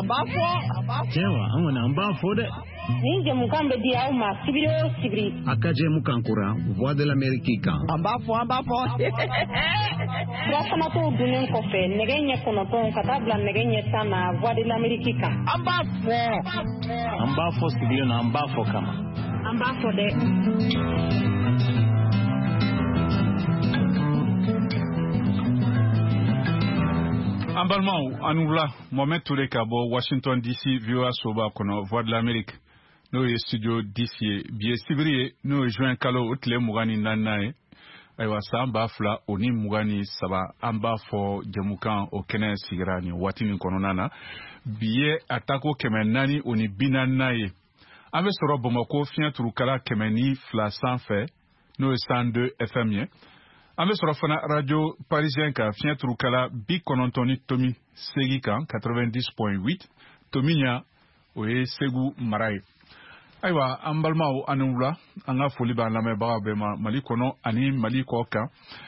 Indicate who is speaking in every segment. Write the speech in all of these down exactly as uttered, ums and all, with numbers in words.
Speaker 1: ambafo
Speaker 2: jewa amana ambafo de
Speaker 3: ninge mukambe dia uma sibiro sibiri
Speaker 2: akaje mukankura voix de l'Amérique kan
Speaker 1: ambafo ambafo
Speaker 3: Rafana to dunen ko fe negenye kono ton katabla negenye sana voix de l'Amérique kan
Speaker 1: ambafo
Speaker 2: ambafo sibiro na ambafo kama
Speaker 3: ambafo de
Speaker 4: Ambalmau Anoula Mohamed Touré Kabo Washington D C V O A Soba kono Voix de l'Amérique no studio D C biye sibiri no juin kalo utle mugani nanae aywa samba fla oni mugani saba amba fo jamukan o kene sigrani watini kono nana biye atako kemenani oni binanae ave soro bomako fien turukala kemeni fla sans fait no cent deux F M ye Ame sɔrɔ fana radio parisien ka fiɲɛ turukala bi kɔnɔntɔn tomi segi kan quatre-vingt-dix point huit tomi ɲa o ye segu mara ye ayiwa an balimaw ani wula an ka foli b'an lamɛnbagaw bɛɛ ma mali kɔnɔ ani mali kɔ kan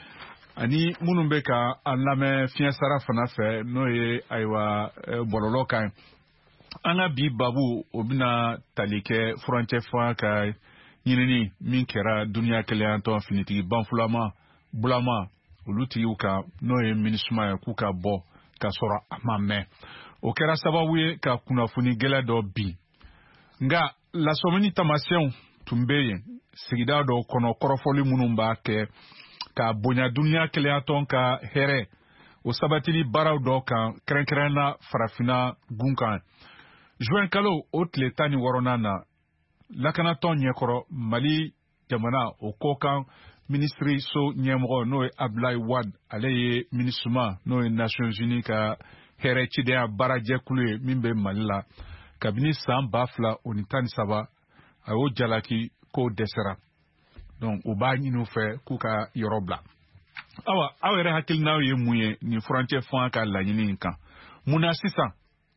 Speaker 4: ani minnu bɛ ka an lamɛn fiɲɛ sara fana fɛ n'o ye ayiwa bɔlɔlɔ kan an ka bi babu o bɛna tali kɛ furancɛ fanga ka ɲinini min kɛra duniya kɛlɛyantɔ finitigi banfulama bulama olu tigiw ka n'o ye minisuma ye k'u ka bɔ ka sɔrɔ a ma mɛn o kɛra sababu ye ka kunnafoni gɛlɛ dɔ bin nka lasɔmini taamasiyɛnw tun bɛ yen sigida dɔw kɔnɔ kɔrɔfɔli minnu b'a kɛ ka bonya duniya kɛlɛyatɔn ka hɛrɛ o sabatili baaraw dɔw kan kɛrɛnkɛrɛnna farafinna gun kan juin kalo o tile tan ni wɔɔrɔnan na lakanatɔn ɲɛkɔrɔ mali jamana o kɔ kan ministri so ɲɛmɔgɔ n'o ye Abdoulaye Wade ale ye minisuma n'o ye Nations Unies ka hɛrɛ cidenya baarajɛkulu ye min bɛ Mali la kabini san ba fila o ni tan ni saba a y'o jalaki k'o dɛsɛra donc o b'a ɲini u fɛ k'u ka yɔrɔ bila awa aw yɛrɛ hakilinaw ye mun ye nin furancɛ fanga ka laɲini in kan mun na sisan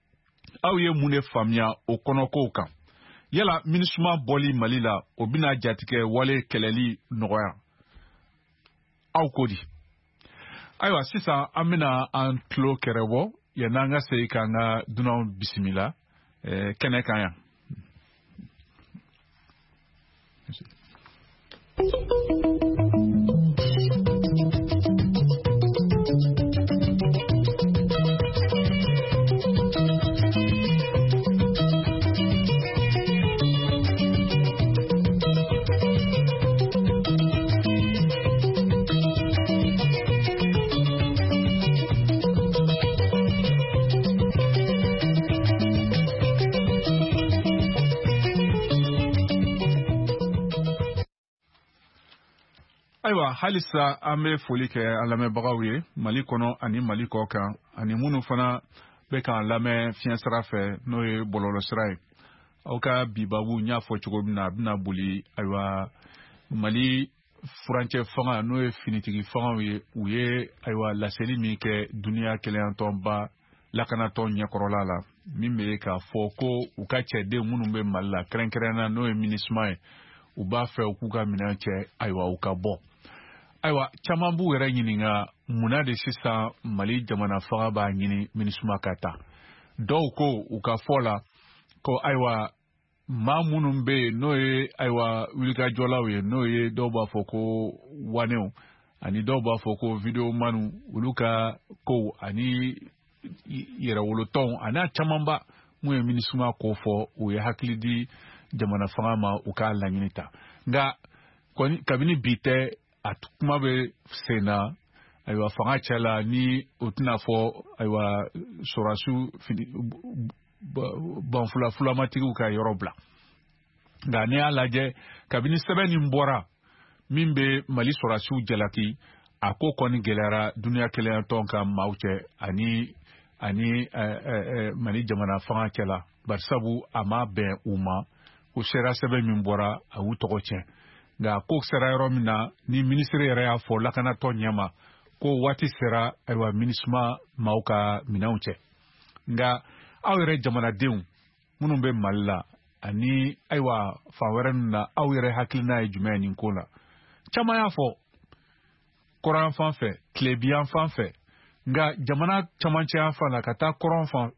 Speaker 4: aw ye mun de faamuya o kɔnɔkow kan yala minisuma bɔli Mali la o bɛna jatigɛ wale kɛlɛli nɔgɔya aw ko di ayiwa sisan an bɛna an tulo kɛrɛbɔ yan'an ka segin k'an ka dunanw bisimila kɛnɛ kan yan. Ayiwa halisa an bɛ foli kɛ an lamɛnbagaw ye Mali kɔnɔ ani Mali kɔ kan ani minnu fana bɛ k'an lamɛn fiɲɛ sira fɛ n'o ye bɔlɔlɔ sira ye aw ka bibabu n y'a fɔ cogo min na a bɛna boli ayiwa Mali furancɛ fanga n'o ye finitigi fangaw ye u ye ayiwa laseli min kɛ duniya kɛlɛyantɔnba lakanatɔn ɲɛkɔrɔla la min bɛ k'a fɔ ko u ka cɛden minnu bɛ Mali la kɛrɛnkɛrɛnna n'o ye minisuma ye u b'a fɛ u k'u ka minɛn cɛ ayiwa u ka bɔ. Ayiwa caman b'u yɛrɛ ɲininka munna de sisan Mali jamana fanga b'a ɲini minisuma ka taa dɔw ko u ka fɔ la ko ayiwa maa minnu bɛ yen n'o ye ayiwa wulikajɔlaw ye n'o ye dɔw b'a fɔ ko wanew ani dɔw b'a fɔ ko videomanu olu ka kow ani yɛrɛwolotɔnw ani camanba mun ye minisuma ko fɔ u ye hakili di jamana fanga ma u k'a laɲini ta nka kabini bi tɛ a kuma bɛ sen na ayiwa fanga cɛla ni o tɛna fɔ ayiwa sɔrɔdasiw banfulamatigiw ka yɔrɔ bila nka ne y'a lajɛ kabini sɛbɛn nin bɔra min bɛ Mali sɔrɔdasiw jalaki a ko kɔni gɛlɛyara duniya kɛlɛyantɔn ka maaw cɛ ani ani Mali jamana fanga cɛla barisabu a ma bɛn u ma ko sera sɛbɛn min bɔra a y'u tɔgɔ tiɲɛ nka ko sera yɔrɔ min na ni minisiri yɛrɛ y'a fɔ lakanatɔ ɲɛma ko waati sera ayiwa minisuma maaw ka minɛnw cɛ nka aw yɛrɛ jamanadenw minnu bɛ Mali la ani ayiwa fan wɛrɛ ninnu na aw yɛrɛ hakilina ye jumɛn nin ko la caman y'a fɔ kɔrɔn fan fɛ tilebiyan fan fɛ nka jamana camancɛ yan fan la ka taa kɔrɔn fan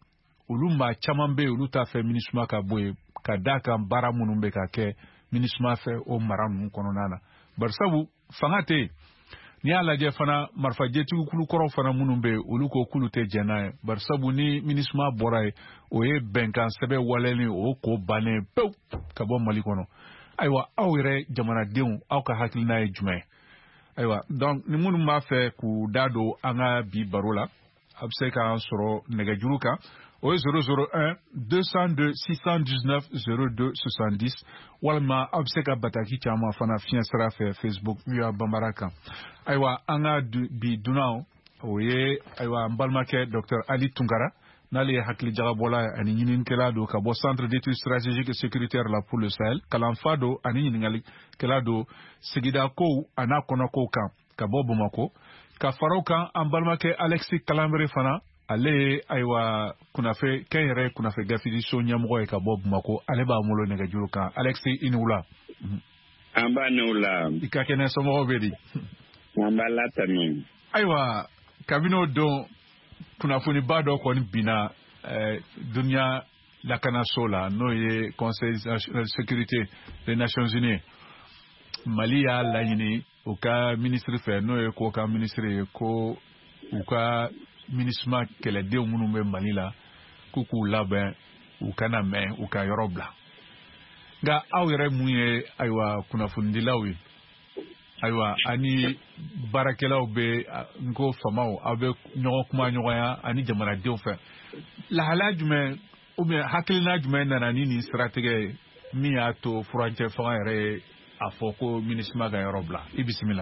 Speaker 4: olu maa caman bɛ olu t'a fɛ MINUSMA ka bɔ yen ka d'a kan baara minnu bɛ ka kɛ MINUSMA fɛ o mara ninnu kɔnɔna na bari sabu fanga tɛ yen n'i y'a lajɛ fana marifajɛtigiw kulu kɔrɔ fana minnu bɛ yen olu ko k'olu tɛ jɛn n'a ye bari sabu ni MINUSMA bɔra yen o ye bɛnkan sɛbɛn walelen o ko bannen pewu ka bɔ Mali kɔnɔ ayiwa aw yɛrɛ jamanadenw aw ka hakilina ye jumɛn ye ayiwa donc ni minnu b'a fɛ k'u da don an ka bi baro la a bɛ se k'an sɔrɔ nɛgɛjuru kan o ye zéro zéro un deux cent deux six cent dix-neuf zéro deux soixante-dix walima aw bɛ se ka bataki caman fana fiɲɛ sira fɛ Facebook via Bambara kan ayiwa an ka bi dunanw o ye ayiwa n balimakɛ Docteur Ali Tunkara n'ale ye hakili jagabɔla ani ɲininikɛla don ka bɔ Centre d'études stratégiques et sécuritaires la pour le Sahel kalanfa don ani ɲininkalikɛla don sigida kow a n'a kɔnɔkow kan ka bɔ Bamakɔ ka faraw kan an balimakɛ Alexis Kalanbere fana ale ye ayiwa kunnafɛ kɛnyɛrɛ kunnafɛ gafiriso ɲɛmɔgɔ ye ka bɔ Bamakɔ ale b'a bolo nɛgɛjuru kan Alexis i ni wula
Speaker 1: an b'a ni wula
Speaker 4: i ka kɛnɛ somɔgɔw bɛ di
Speaker 1: an b'a latanu
Speaker 4: ayiwa kabini o don kunnafoniba dɔ kɔni binna duniya lakanaso la n'o ye Conseil de sécurité des Nations Unies Mali y'a laɲini u ka ministre fɛ n'o ye ko ka ministre ye ko u ka MINUSMA kɛlɛdenw minnu bɛ Mali la k'u k'u labɛn u kana mɛn u ka yɔrɔ bila nka aw yɛrɛ mun ye ayiwa kunnafonidilaw ye ayiwa ani baarakɛlaw bɛ n ko famaw aw bɛ ɲɔgɔn kuma ɲɔgɔnya ani jamanadenw fɛ lahala jumɛn ou bien hakilina jumɛn nana ni nin siratigɛ ye min y'a to furancɛ fanga yɛrɛ ye a fɔ ko MINUSMA ka yɔrɔ bila i bisimila.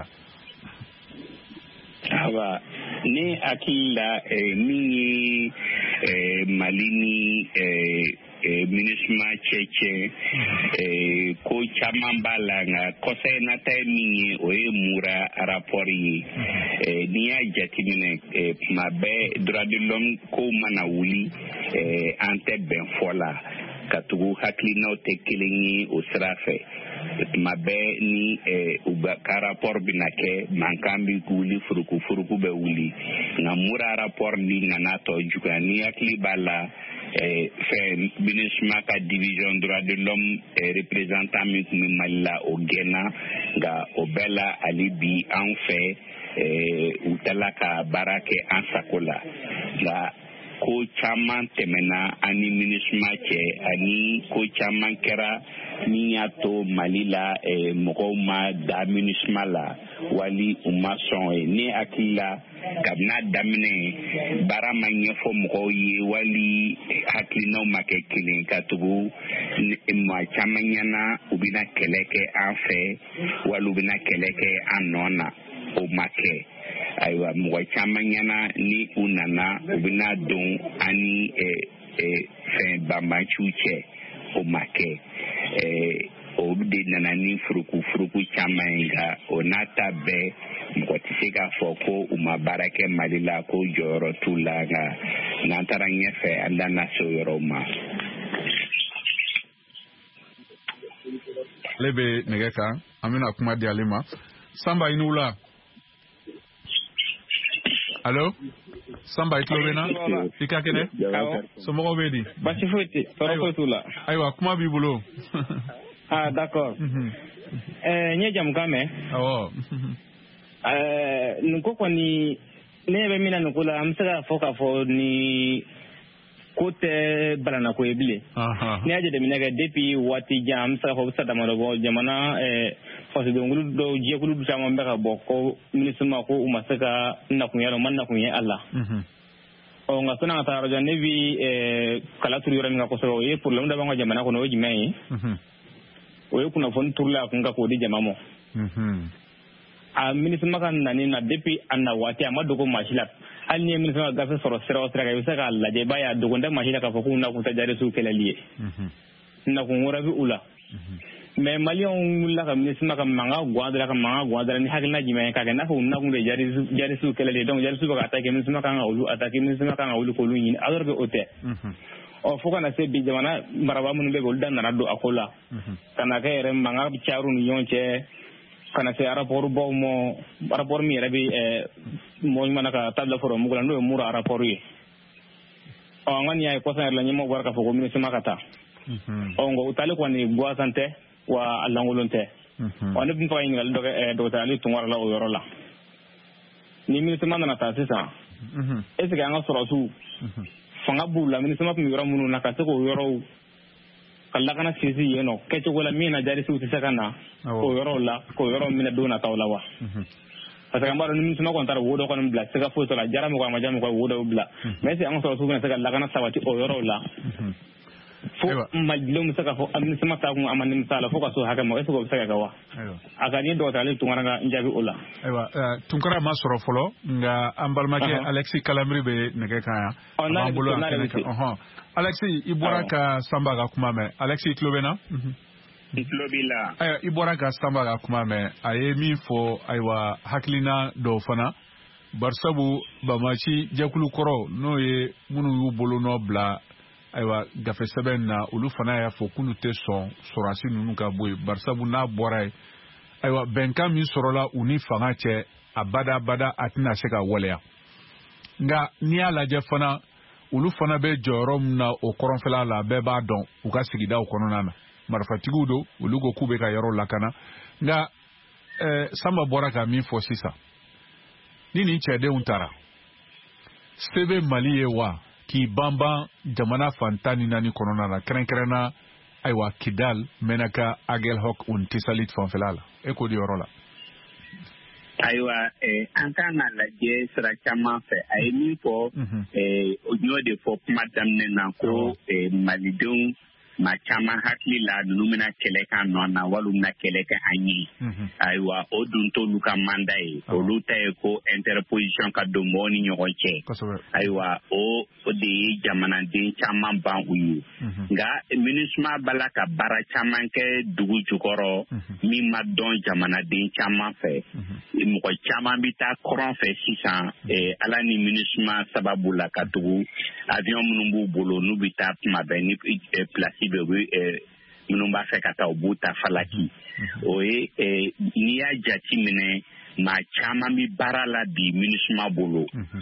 Speaker 1: Awa ni hakili la min ye Mali ni MINUSMA cɛcɛ ko caman b'a la nka kɔsɛ nata ye min ye o ye mura rapport ye n'i y'a jateminɛ tuma bɛɛ droit de l'homme ko mana wuli an tɛ bɛn fɔ la ka tugu hakilinaw tɛ kelen ye o sira fɛ tuma bɛɛ ni u ka rapport bɛna kɛ mankan bɛ wuli furuku furuku bɛ wuli nka mura rapport ni nana tɔ juguya ni hakili b'a la fɛn MINUSMA ka division droit de l'homme représentant min tun bɛ Mali la o gɛnna nka o bɛɛ la hali bi an fɛ u tala ka baara kɛ an sago la nka ko caman tɛmɛna ani MINUSMA cɛ ani ko caman kɛra min y'a to Mali la mɔgɔw ma da MINUSMA la wali u ma sɔn ye ne hakili la kabini a daminɛ baara ma ɲɛfɔ mɔgɔw ye wali hakilinaw ma kɛ kelen ka tugu maa caman ɲɛna u bɛna kɛlɛ kɛ an fɛ wali u bɛna kɛlɛ kɛ an nɔ na o ma kɛ ayiwa mɔgɔ caman ɲɛna ni u nana u bɛna don ani fɛn banbanciw cɛ o ma kɛ o de nana ni furuku furuku caman ye nka o n'a ta bɛɛ mɔgɔ tɛ se k'a fɔ ko u ma baara kɛ Mali la ko jɔyɔrɔ t'u la nka n'an taara ɲɛfɛ an da na se o yɔrɔw ma.
Speaker 4: Ale bɛ nɛgɛ kan an bɛna kuma di ale ma Sanba i ni wula. Allo Sanba i tulo bɛ na i ka kɛnɛ somɔgɔw bɛ di
Speaker 5: basi foyi tɛ tɔɔrɔ foyi t'u la
Speaker 4: ayiwa kuma b'i bolo.
Speaker 5: ah d'accord ɛɛ n ye jamukan mɛn
Speaker 4: awɔ
Speaker 5: ɛɛ nin ko kɔni ne bɛ min na nin ko la an bɛ se k'a fɔ k'a fɔ ni ko tɛ balanako ye bilen n'i y'a jateminɛ kɛ depuis waati jan an bɛ se k'a fɔ o bɛ se ka damadɔ bɔ jamana ɛɛ fasodenkulu dɔw jɛkulu caman bɛ ka bɔ ko MINUSMA ko u ma se ka nakunya u ma nakunya a la ɔ nka sani an ka taa yɔrɔ jan ne bɛ kala turu yɔrɔ min kan kosɛbɛ o ye problème dɔ b'an ka jamana kɔnɔ o ye jumɛn ye o ye kunnafoni turuli a kun kan k'o di jama ma a MINUSMA ka nani na depuis a na waati a ma dogo maa si la hali ni ye MINUSMA ka gafe sɔrɔ sira o sira kan i bɛ se k'a lajɛ i b'a ye a dogo tɛ maa si la k'a fɔ k'u nakun tɛ jarisiw kɛlɛli ye nakun wɛrɛ bɛ u la mais maliyɛnw wulila ka MINUSMA ka mankan guwan dɔrɔn ka mankan guwan dɔrɔn ni hakilina jumɛn ye k'a kɛ n'a fɔ u nakun de ye jarisiw kɛlɛli ye donc jarisiw bɛ ka attaquer MINUSMA kan ka olu attaquer MINUSMA kan ka wuli k'olu ɲini alors que o tɛ ɔ fo kana se bi jamana marabaa minnu bɛ yen olu da nana don a ko la ka na kɛ yɛrɛ mankan cayar'u ni ɲɔgɔn cɛ kana se rapport baw ma rapport min yɛrɛ bɛ mɔgɔ ɲuman na ka tabila fɔlɔ mugu la n'o ye mura rapport ye o ngani ay ko sa la nyimo bor ka fo ko ministre makata o ngo utale ko ni gwa sante wa alangolonte o ne bin fa ngal do e do tali tungwara la o yoro la ni ministre manana ta sisa est ce que anga soro su fanga bula ministre ma mi yoro munu na ka se ko yoro kala kana sisi yeno ke to wala mina jari su sisa kana ko yoro la ko yoro mina do na tawla wa parce que mbaro ni ministre ma ko tar wodo ko non bla se ka fo to la jara mo ko ma jam ko wodo bla mais c'est anga soro su na se ka la kana sawati o yoro la fo majlum saka fo amni sama ta ko amani misala fo ka so haka mo eso saka gawa aka ni do tale tungara njabi ola
Speaker 4: aywa tunkara ma soro folo nga ambalmake Alexis Calamri be nege kaya ambulo aha Alexis ibora ka samba ga kuma me Alexis Klobena
Speaker 1: Klobila
Speaker 4: ay ibora ka samba ga kuma me aye mi fo aywa haklina do fana barsabu bamachi jakulu koro no ye munu yu bolo no bla aywa gafe sɛbɛn na olu fana y'a fɔ k'olu tɛ sɔn sɔrɔsi ninnu ka bɔ yen barisabu n'a bɔra yen aywa bɛnkan min sɔrɔla u ni fanga cɛ a bada bada a tɛna se ka waleya nka n'i y'a lajɛ fana olu fana bɛ jɔyɔrɔ min na o kɔrɔnfɛla la bɛɛ b'a dɔn u ka sigidaw kɔnɔna na marifatigiw don olu ko k'u bɛ ka yɔrɔ lakana nka ɛɛ Samba bɔra ka min fɔ sisan ni nin cɛdenw taara se bɛ Mali ye wa ki bamba jamana fantani nani konona na krenkrena aywa Kidal menaka Agelhok un tisalit fanfelala eko di orola
Speaker 1: aywa eh antana la je sra chama fe ay mi po eh onyo de fo madam ne na ko eh malidun ma chama hakli la numina keleka nona walumna keleka anyi aywa odun to luka mandai o luta ko interposition ka do moni nyoche aywa o de jamana de chama ban uyu nga minisma balaka bara chama ke dugu jukoro mi madon jamana de chama fe mo ko chama bita kron fe six cents e ala ni minisma sababu la ka dugu avion munumbu bolo nubita ma beni place be minumba fe kata obuta falaki oye niya jati mine ma chama mi barala di minisma bolo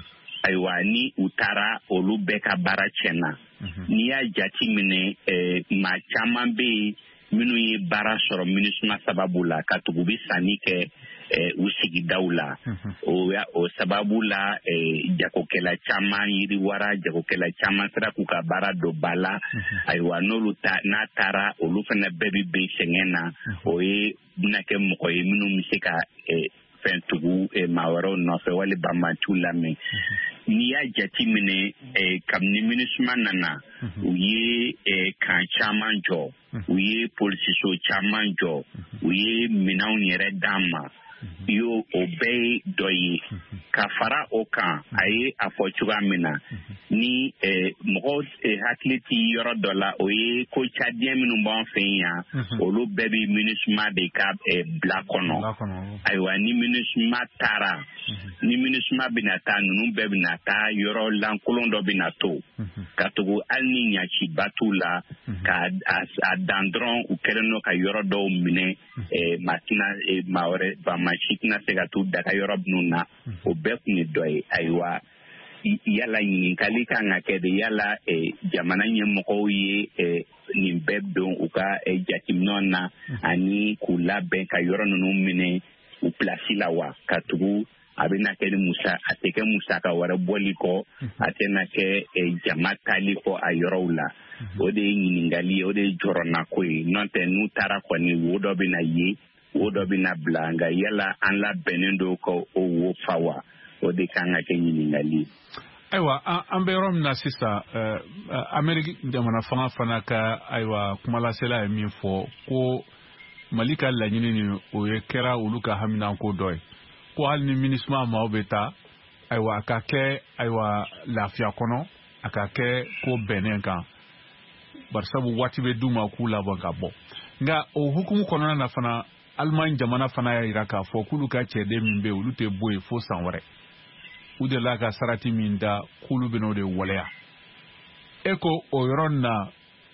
Speaker 1: aywa ni utara olu beka bara chena niya jati mine ma chama be minu ye bara soro minisma sababu la katugu bi sanike usigi daula o ya o sababu la jakokela chama yiri wara jakokela chama sira kuka bara do bala aywa nolu ta na tara olu fana bebi be sengena o ye nake mo ye minu misika fentugu mawaro no fe wali bamantu lame ni ya jati mine kamni minisma nana uye kan chama jo uye polisiso chama jo uye minaw yere dama yo obey doyi kafara okan aye afochuga mina ni mo hakliti yoro dola oye ko chadien minu bon fenya olu baby minisma de cap e blakono aywa ni minisma tara ni minisma binata nunu baby nata yoro lankolon do binato katugo alni nyachi batula ka adandron u kereno ka yoro do mine e makina e maore ba machina segatu daka yoro nuna o bekni doy aywa yala yin kalika ngakede yala e jamana nyemoko ye e nimbebdo uka e jatimnona ani kula ben ka yoro nunu mine u plasila wa katugu abina kele musa ateke musa ka wara boliko atena ke e jamata liko ayorola ode yiningali ode jorona koy nonte nu tara ko ni wodo bina yi wodo bina blanga yala an la benendo ko o wo fawa ode kanga ke yiningali
Speaker 4: aywa amberom na sisa America jamana fanga fana ka aywa kumala sela mi fo ko malika la nyini ni o yekera uluka hamina ko doy ko hal ni minisma ma obeta aywa akake aywa lafia kono akake ko benenka barsabu wati be duma ku la banka bo nga o hukumu kono na fana alman jamana fana ya iraka fo kulu ka chede mimbe ulute boy fo sanware ude la ka sarati minda kulu beno de wolea eko o yoronna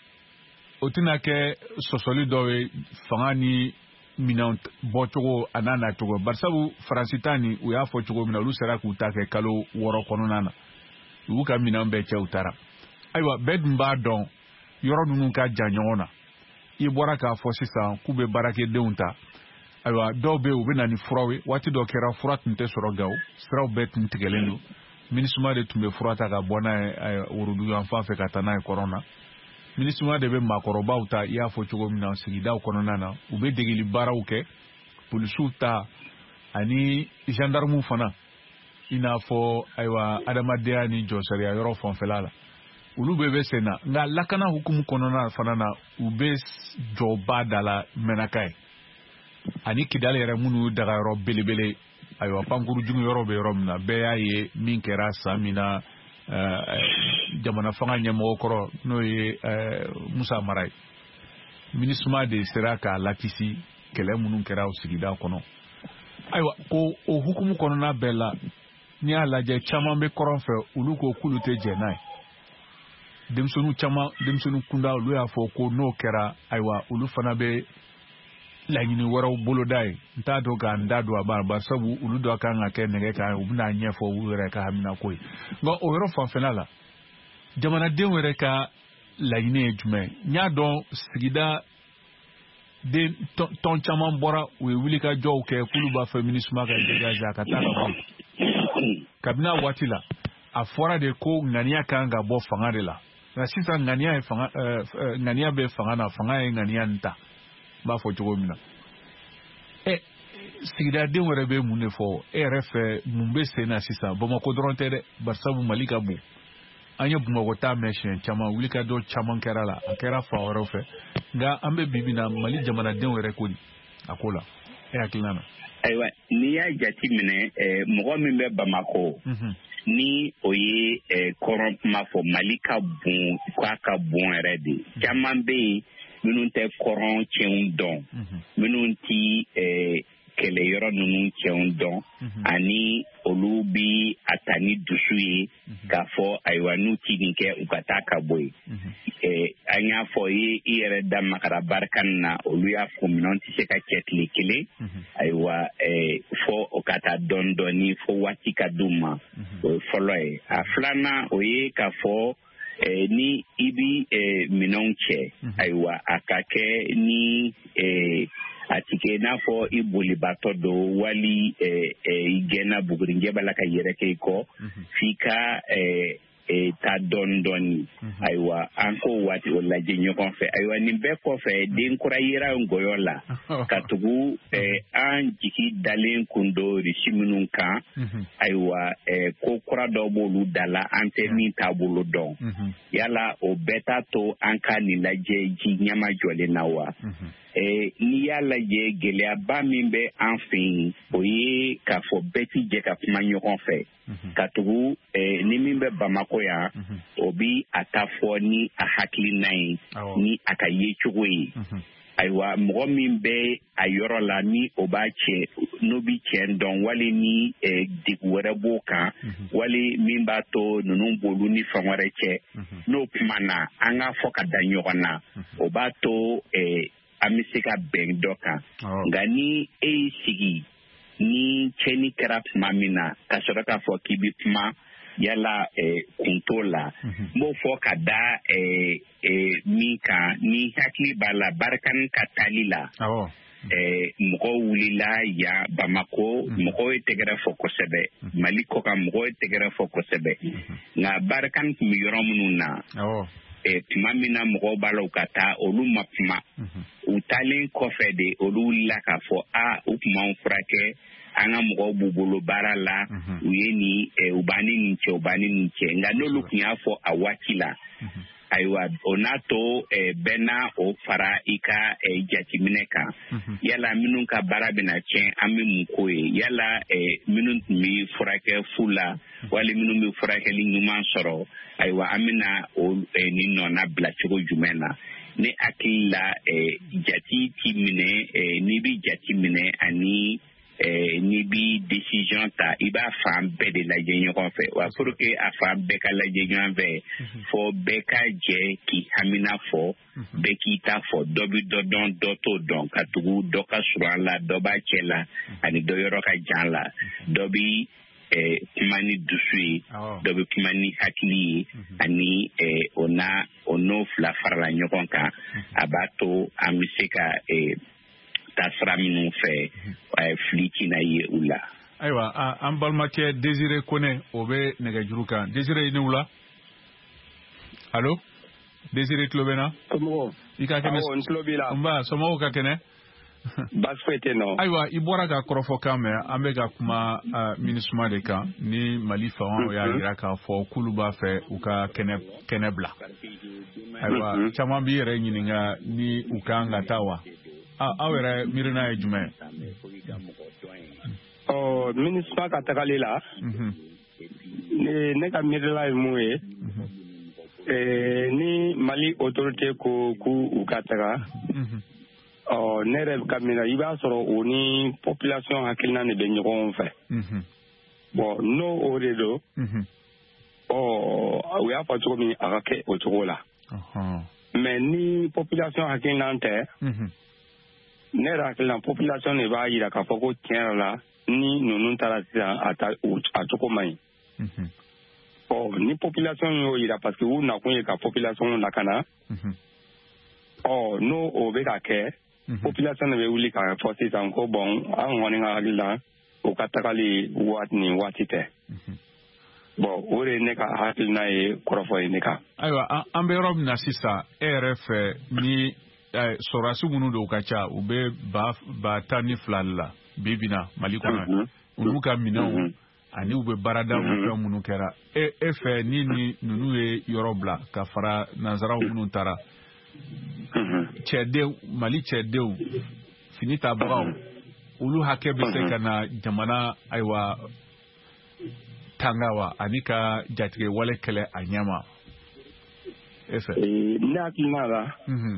Speaker 4: otina ke sosoli dowe fangani minant bochogo anana togo barsabu francitani u ya fochogo mina lu sera ku take kalo woro kono nana u ka minambe che utara Ayiwa bɛɛ dun b'a dɔn yɔrɔ ninnu ka jan ɲɔgɔn na i bɔra k'a fɔ sisan k'u bɛ baarakɛdenw ta ayiwa dɔw bɛ u bɛ na ni furaw ye waati dɔ kɛra fura tun tɛ sɔrɔ Gawo siraw bɛɛ tun tigɛlen don MINUSMA de tun bɛ fura ta ka bɔ n'a ye Worodugu yan fan fɛ ka taa n'a ye kɔrɔn na MINUSMA de bɛ maakɔrɔbaw ta i y'a fɔ cogo min na sigidaw kɔnɔna na u bɛ degeli baaraw kɛ polisiw ta ani gendarmew fana i n'a fɔ ayiwa adamadenya ni jɔsariya yɔrɔ fanfɛla la olu bɛɛ bɛ sen na nka lakana hukumu kɔnɔna fana na u bɛ jɔba da la mɛnaka ye ani Kidali yɛrɛ minnu daga yɔrɔ belebele ayiwa pankurujugu yɔrɔ bɛ yɔrɔ min na bɛɛ y'a ye min kɛra san min na jamana fanga ɲɛmɔgɔ kɔrɔ n'o ye Musa Mara ye MINUSMA de sera k'a lakisi kɛlɛ minnu kɛra o sigida kɔnɔ ayiwa ko o hukumu kɔnɔna bɛɛ la n'i y'a lajɛ caman bɛ kɔrɔn fɛ olu ko k'olu tɛ jɛn n'a ye denmisɛnninw caman denmisɛnninw kunda olu y'a fɔ ko n'o kɛra ayiwa olu fana bɛ laɲini wɛrɛw boloda ye n t'a dɔn k'an da don a b'a bari sabu olu dɔ kan ka kɛ nɛgɛ kan u bɛna ɲɛfɔ u yɛrɛ ka haminako ye nka o yɔrɔ fanfɛla la jamanadenw yɛrɛ ka laɲini ye jumɛn n y'a dɔn sigida den tɔn caman bɔra u ye wulikajɔw kɛ k'olu b'a fɛ MINUSMA ka dégagé a ka taa ka bɔ kabini a waati la a fɔra de ko ŋaniya kan ka bɔ fanga de la nka sisan ŋaniya ye fanga ŋaniya bɛ fanga na fanga ye ŋaniya nin ta n b'a fɔ cogo min na ɛ sigidadenw yɛrɛ bɛ mun de fɔ e yɛrɛ fɛ mun bɛ sen na sisan Bamakɔ dɔrɔn tɛ dɛ bari sabu Mali ka bon an ye Bamakɔ ta mɛn siɲɛ caman wulikajɔ caman kɛra la a kɛra fan wɛrɛw fɛ nka an bɛ bibi na Mali jamanadenw yɛrɛ ko a ko la e hakilina na.
Speaker 1: Ayiwa n'i y'a jate minɛ mɔgɔ min bɛ Bamakɔ ni o ye kɔrɔn kuma fɔ Mali ka bon k'a ka bon yɛrɛ de caman bɛ yen minnu tɛ kɔrɔn cɛnw dɔn minnu ti kɛlɛ yɔrɔ ninnu cɛnw dɔn ani olu bi a ta ni dusu ye k'a fɔ ayiwa n'u ti nin kɛ u ka taa ka bɔ yen an y'a fɔ i yɛrɛ da magara barika na olu y'a fɔ minɛnw tɛ se ka kɛ tile kelen ayiwa fɔ o ka taa dɔɔni dɔɔni fɔ waati ka d'u ma o ye fɔlɔ ye a filanan o ye k'a fɔ ni i bi minɛnw cɛ ayiwa a ka kɛ ni a ti kɛ n'a fɔ i bolibatɔ don wali i gɛnna bugurinjɛ b'a la ka yɛrɛ kɛ i kɔ f'i ka taa dɔɔni dɔɔni ayiwa an k'o waati o lajɛ ɲɔgɔn fɛ ayiwa nin bɛɛ kɔfɛ den kura yera ngɔyɔ la ka tugu an jigi dalen kun do risi minnu kan ayiwa ko kura dɔw b'olu da la an tɛ min taabolo dɔn yala o bɛɛ t'a to an ka nin lajɛ ji ɲɛma jɔlen na wa n'i y'a lajɛ gɛlɛyaba min bɛ an fɛ yen o ye k'a fɔ bɛɛ ti jɛ ka kuma ɲɔgɔn fɛ ka tugu ni min bɛ Bamakɔ yan o bi a ta fɔ ni a hakilina ye ni a ka ye cogo ye ayiwa mɔgɔ min bɛ a yɔrɔ la ni o b'a cɛ n'o bi cɛ dɔn wali ni degun wɛrɛ b'o kan wali min b'a to ninnu b'olu ni fɛn wɛrɛ cɛ n'o kuma na an k'a fɔ ka da ɲɔgɔn na o b'a to an bɛ se ka bɛn dɔ kan nka ni e y'i sigi ni cɛnni kɛra tuma min na ka sɔrɔ k'a fɔ k'i bɛ kuma yala kun t'o la n b'o fɔ ka da min kan ni hakili b'a la barikani ka taali la mɔgɔw wulila yan Bamakɔ mɔgɔw ye tɛgɛrɛ fɔ kosɛbɛ Mali kɔ kan mɔgɔw ye tɛgɛrɛ fɔ kosɛbɛ nka barikani tun bɛ yɔrɔ minnu na tuma min na mɔgɔw b'a la u ka taa olu ma kuma u taalen kɔfɛ de olu wulila k'a fɔ a u tun b'anw furakɛ an ka mɔgɔw b'u bolo baara la u ye nin u b'an ni nin cɛ u b'an ni nin cɛ nka n'olu tun y'a fɔ a waati la ayiwa o n'a to bɛɛ n'a o fara i ka jateminɛ kan yala minnu ka baara bɛna tiɲɛ an bɛ mun k'o ye yala minnu tun bɛ furakɛ fu la wali minnu bɛ furakɛli ɲuman sɔrɔ ayiwa an bɛna o nin nɔna bila cogo jumɛn na ne hakili la jati ti minɛ n'i bɛ jati minɛ ani n'i bi décision ta i b'a fan bɛɛ de lajɛ ɲɔgɔn fɛ wa pour que a fan bɛɛ ka lajɛ ɲɔgɔn fɛ fɔ bɛɛ ka jɛ k'i hamina fɔ bɛɛ k'i ta fɔ dɔ bi dɔ dɔn dɔ t'o dɔn ka tugu dɔ ka surun a la dɔ b'a cɛ la ani dɔ yɔrɔ ka jan la dɔ bi kuma ni dusu ye dɔ bɛ kuma ni hakili ye ani o na o n'o fila farala ɲɔgɔn kan a b'a to an bɛ se ka taa sira minnu fɛ fili tina ye u la.
Speaker 4: Ayiwa an balimakɛ Désiré Koné o bɛ nɛgɛjuru kan. Désiré i ni wula. Allo Désiré tulo bɛ na? I ka kɛnɛ.
Speaker 6: Awɔ n tulo b'i la.
Speaker 4: Nba somɔgɔw ka kɛnɛ.
Speaker 6: Baasi foyi tɛ nɔ.
Speaker 4: Ayiwa i bɔra ka kɔrɔfɔkan mɛn an bɛ ka kuma MINUSMA de kan ni Mali faamaw y'a jira k'a fɔ k'olu b'a fɛ u ka kɛnɛ kɛnɛ bila. Ayiwa caman b'i yɛrɛ ɲininka ni u kan ka taa wa? Aw yɛrɛ miirina ye jumɛn?
Speaker 6: Ɔ MINUSMA ka tagali la ne ka miirila ye mun ye ni Mali autorité ko k'u ka taga ɔ ne yɛrɛ ka miirila i b'a sɔrɔ o ni population hakilina de bɛ ɲɔgɔn fɛ bon n'o o de don ɔ u y'a fɔ cogo min a ka kɛ o cogo la mais ni population hakilina tɛ ne yɛrɛ hakilina population de b'a jira k'a fɔ ko tiɲɛ yɛrɛ la ni ninnu taara sisan a ta a cogo man ɲi ɔ ni population y'o jira parce que u nakun ye ka population lakana ɔ n'o o bɛ ka kɛ population de bɛ wuli k'a fɔ sisan ko bon an kɔni ka hakili la o ka tagali waati ni waati tɛ bon o de ye ne ka hakilina ye kɔrɔfɔ ye ne kan.
Speaker 4: Ayiwa an bɛ yɔrɔ min na sisan e yɛrɛ fɛ ni sɔrɔdasi minnu don u ka ca u bɛ ba tan ni fila la bi bi na Mali kɔnɔ olu ka minɛnw ani u bɛ baarada fɛn minnu kɛra e fɛ ni ni ninnu ye yɔrɔ bila ka fara nanzaraw minnu taara cɛdenw Mali cɛdenw fini tabagaw olu hakɛ bɛ se ka na jamana ayiwa tanga wa ani ka jatigɛ wale kɛlɛ a ɲɛma e fɛ.
Speaker 6: Ne hakilina la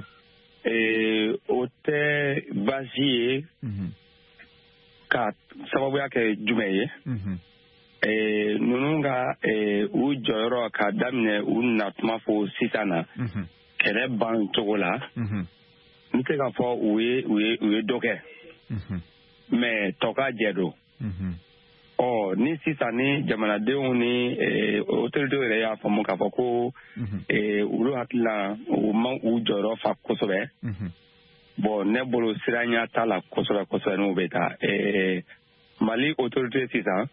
Speaker 6: o tɛ baasi ye ka sababuya kɛ jumɛn ye ninnu ka u jɔyɔrɔ ka daminɛ u natuma fo sisan na kɛlɛ ban cogo la n tɛ ka fɔ u ye u ye u ye dɔ kɛ mais tɔ ka jɛ don ɔ ni sisan ni jamanadenw ni autorité yɛrɛ y'a faamu k'a fɔ ko olu hakilila u ma u jɔyɔrɔ fa kosɛbɛ bon ne bolo siranya t'a la kosɛbɛ kosɛbɛ n'u bɛ taa Mali autorité sisan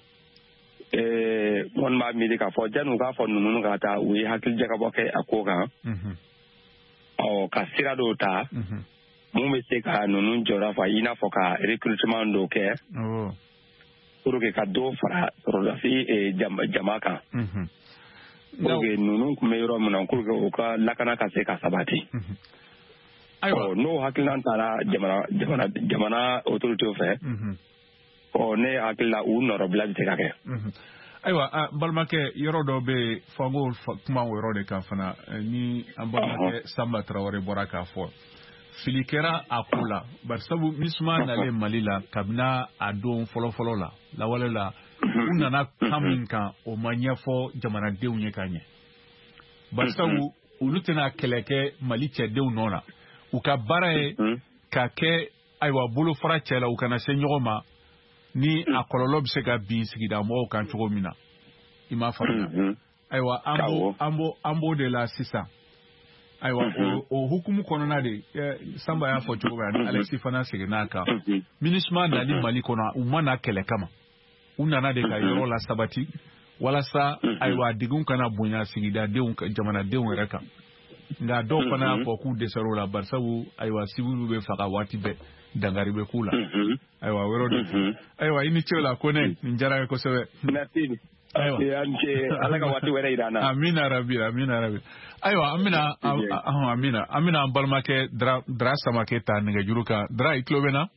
Speaker 6: n kɔni b'a miiri k'a fɔ janni u k'a fɔ ninnu ka taa u ye hakilijagabɔ kɛ a ko kan ɔ ka sira dɔw ta mun bɛ se ka ninnu jɔyɔrɔ fa i n'a fɔ ka recrutement dɔw kɛ pour que ka dɔ fara sɔrɔdasi jama kan pour que ninnu tun bɛ yɔrɔ min na pour que u ka lakana ka se ka sabati. Ɔ n'o hakilina taara jamana jamana jamana autorité fɛ ɔ ne hakili la u nɔrɔbila bɛ se ka kɛ.
Speaker 4: Ayiwa balimakɛ yɔrɔ dɔ bɛ yen fango kuma o yɔrɔ de kan fana ni an balimakɛ Sanba Tarawele bɔra k'a fɔ fili kɛra a ko la bari sabu MINUSMA nalen Mali la kabini a don fɔlɔfɔlɔ la lawale la u nana kan min kan o ma ɲɛfɔ jamanadenw ye ka ɲɛ bari sabu olu tɛna kɛlɛ kɛ Mali cɛdenw nɔ la u ka baara ye ka kɛ ayiwa bolofara cɛ la u kana se ɲɔgɔn ma ni a kɔlɔlɔ bɛ se ka bin sigida mɔgɔw kan cogo min na i m'a faamuya ayiwa an b'o de la sisan ayiwa o hukumu kɔnɔna de Sanba y'a fɔ cogo min na Alexis fana seginna a kan MINUSMA nali Mali kɔnɔ u ma na kɛlɛ kama u nana de ka yɔrɔ la sabati walasa ayiwa degun kana bonya sigidadenw jamanadenw yɛrɛ kan nka dɔw fana y'a fɔ k'u dɛsɛr'o la bari sabu ayiwa civil bɛ faga waati bɛɛ dangari bɛ k'u la ayiwa yɔrɔ de ayiwa i ni ce la Koné nin diyara n ye kosɛbɛ.
Speaker 6: Merci. Ayiwa ala ka waati wɛrɛ yira an na. Amina
Speaker 4: rabi amina rabi ayiwa an bɛna amina an bɛna an balimakɛ Dra Samakɛ ta nɛgɛjuru kan Dra i tulo bɛ na.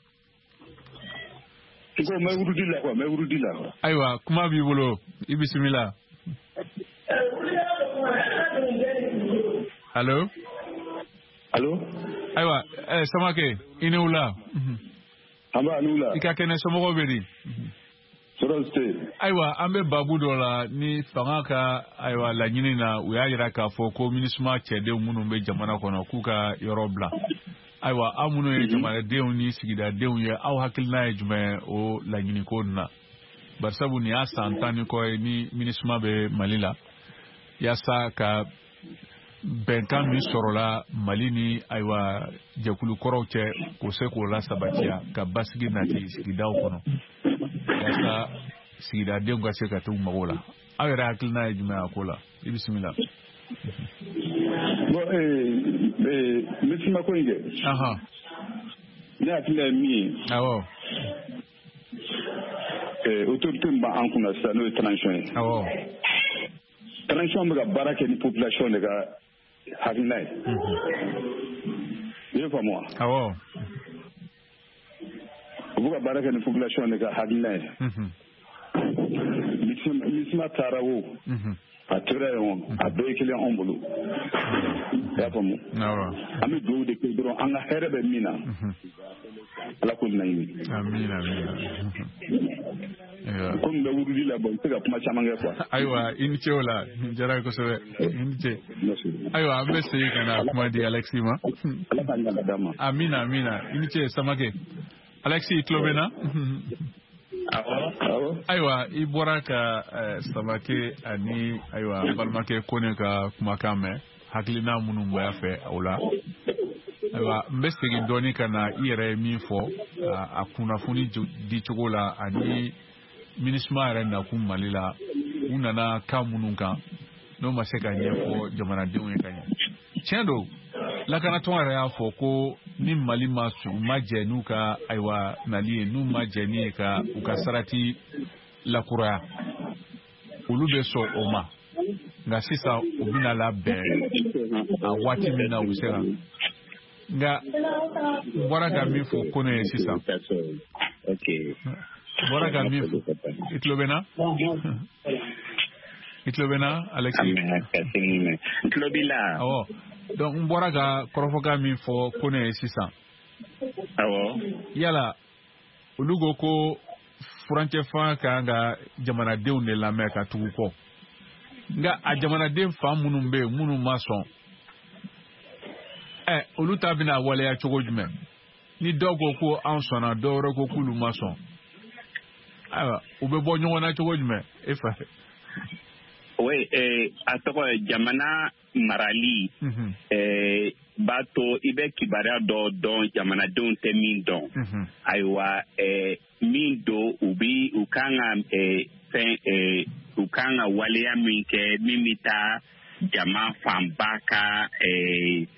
Speaker 7: I ko n bɛ wurudi la quoi n bɛ wurudi la.
Speaker 4: Ayiwa kuma b'i bolo i bisimila. Allo.
Speaker 7: Allo.
Speaker 4: Ayiwa eh, Samakɛ i ni wula.
Speaker 7: An b'a ni wula.
Speaker 4: I ka kɛnɛ somɔgɔw bɛ di.
Speaker 7: Sɔrɔ se.
Speaker 4: Ayiwa an bɛ baabu dɔ la ni fanga ka ayiwa laɲini na u y'a jira k'a fɔ ko MINUSMA cɛdenw minnu bɛ jamana kɔnɔ k'u ka yɔrɔ bila. Ayiwa aw minnu ye jamanadenw ni sigidadenw ye aw hakilina ye jumɛn o laɲini ko in na. barsabu ni asa antani ko ni minisma be malila yasa ka benkan mi sorola malini aywa jakulu koroche ko se ko la sabatia ka basigi nati sigida kono yasa sigida de ngo se ka tu magola awera akilna juma akola bismillah
Speaker 7: bo eh eh misma ko inge
Speaker 4: aha
Speaker 7: ne akila mi
Speaker 4: awo
Speaker 7: eh autorité ba an kuna sa no transition
Speaker 4: awo
Speaker 7: transition ba baraka ni population de ga haginai ye fa moi
Speaker 4: awo
Speaker 7: buga baraka ni population de ga haginai
Speaker 4: mhm
Speaker 7: misma misma tarawo
Speaker 4: mhm
Speaker 7: a tere on a be kele on bulu ya fa mo
Speaker 4: awo
Speaker 7: ami do de ke dro an ga herebe mina ala ko nayi
Speaker 4: amin amin
Speaker 7: ko mbe wurudi la bon tega kuma chamanga kwa
Speaker 4: aywa incheola jara ko so inche aywa amese kana kuma di Alexima
Speaker 7: ala banga dama
Speaker 4: amina amina inche samake Alexi Tlobena
Speaker 7: awo
Speaker 4: aywa ibora ka samake ani aywa balmake kone ka kuma kame haklina munu ngoya fe awla aywa mbestegi doni kana ire mi fo akuna funi di chogola ani minisma renda kum malila unana kamununka no maseka nyefo jamana dewe kanya chendo la kana to ara fo ko ni mali masu majenuka aiwa nali nu majeni ka ukasarati la kura ulube so oma nga sisa ubina la be awati mina usera nga bora ga mi fo kone sisa
Speaker 1: okay
Speaker 4: bora ga mi itlobena itlobena Alexi
Speaker 1: itlobila
Speaker 4: oh donc bora ga korofoka mi fo kone sisa
Speaker 1: awo
Speaker 4: yala ulugo ko franche fa ka nga jamana dew ne la meka tugu ko nga a jamana dew fa munun be munun mason eh oluta bina wale ya chogo jume ni dogo ko ansona doro ko kulu mason aba ube bo nyo na chogo jume efa
Speaker 1: oui eh atoko jamana marali mm -hmm. eh bato ibe kibaria do don jamana don te min don mm -hmm. aiwa eh min do ubi ukanga eh fen eh ukanga wale ya minke mimita jama fambaka eh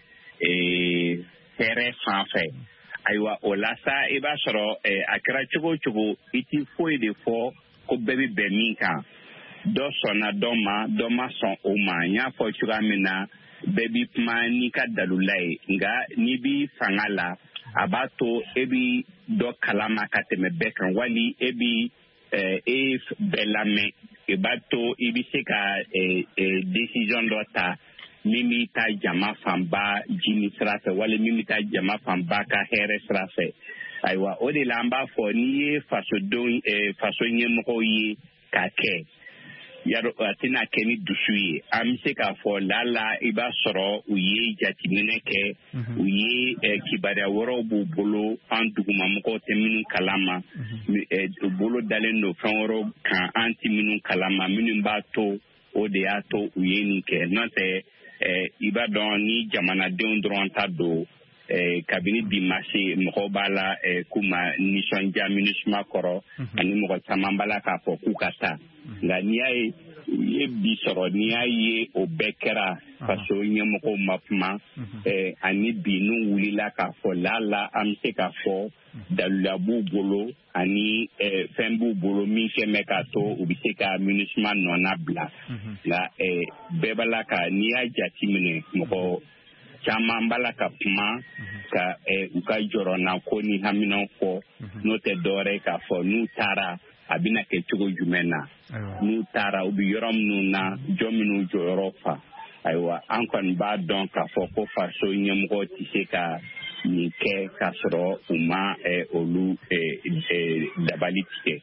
Speaker 1: eh tere fanfe aiwa olasa iba soro eh akra chugo chugo iti foi de fo ko bebi beminka do sona doma doma son oma nya fo chuga mina bebi pmani ka dalulai nga nibi fangala abato ebi do kalama kateme bekan wali ebi eh, e belame ebato ibi seka eh, eh, decision dota mimi ta jama famba jini srafe wali mimi ta jama famba ka here srafe aiwa ode lamba fo ni faso don eh, faso nyemko yi kake yaro atina keni dusuye amse ka fo lala iba soro uye jatimine ke mm -hmm. uye eh, kibara woro bu bolo an duguma mko teminu kalama mm -hmm. eh, bolo dalendo fanworo kan anti minu kalama minu bato ode ato uye nike note eh, iba don ni jamana deun dronta do eh, kabini dimasi mko bala eh, kuma nishonja minusma koro mm -hmm. ani mko tamambala ka fo kukata nga niaye ye bisoro niaye obekera faso nyemoko mapma eh ani binu wulila ka fo lala amse ka fo dalulabu bolo ani eh fembu bolo mi keme ka to ubise ka munisma nona bla la eh bebala ka niya jatimine moko chama mbala ka pma ka eh uka joro na ko ni hamino fo no te dore ka fo nu tara abina ke chugo jumena nu tara ubi yorom nu na jominu jorofa aywa ankon ba donc ka foko faso nyemgo tiseka ni ke kasro uma e olu e, e dabalitike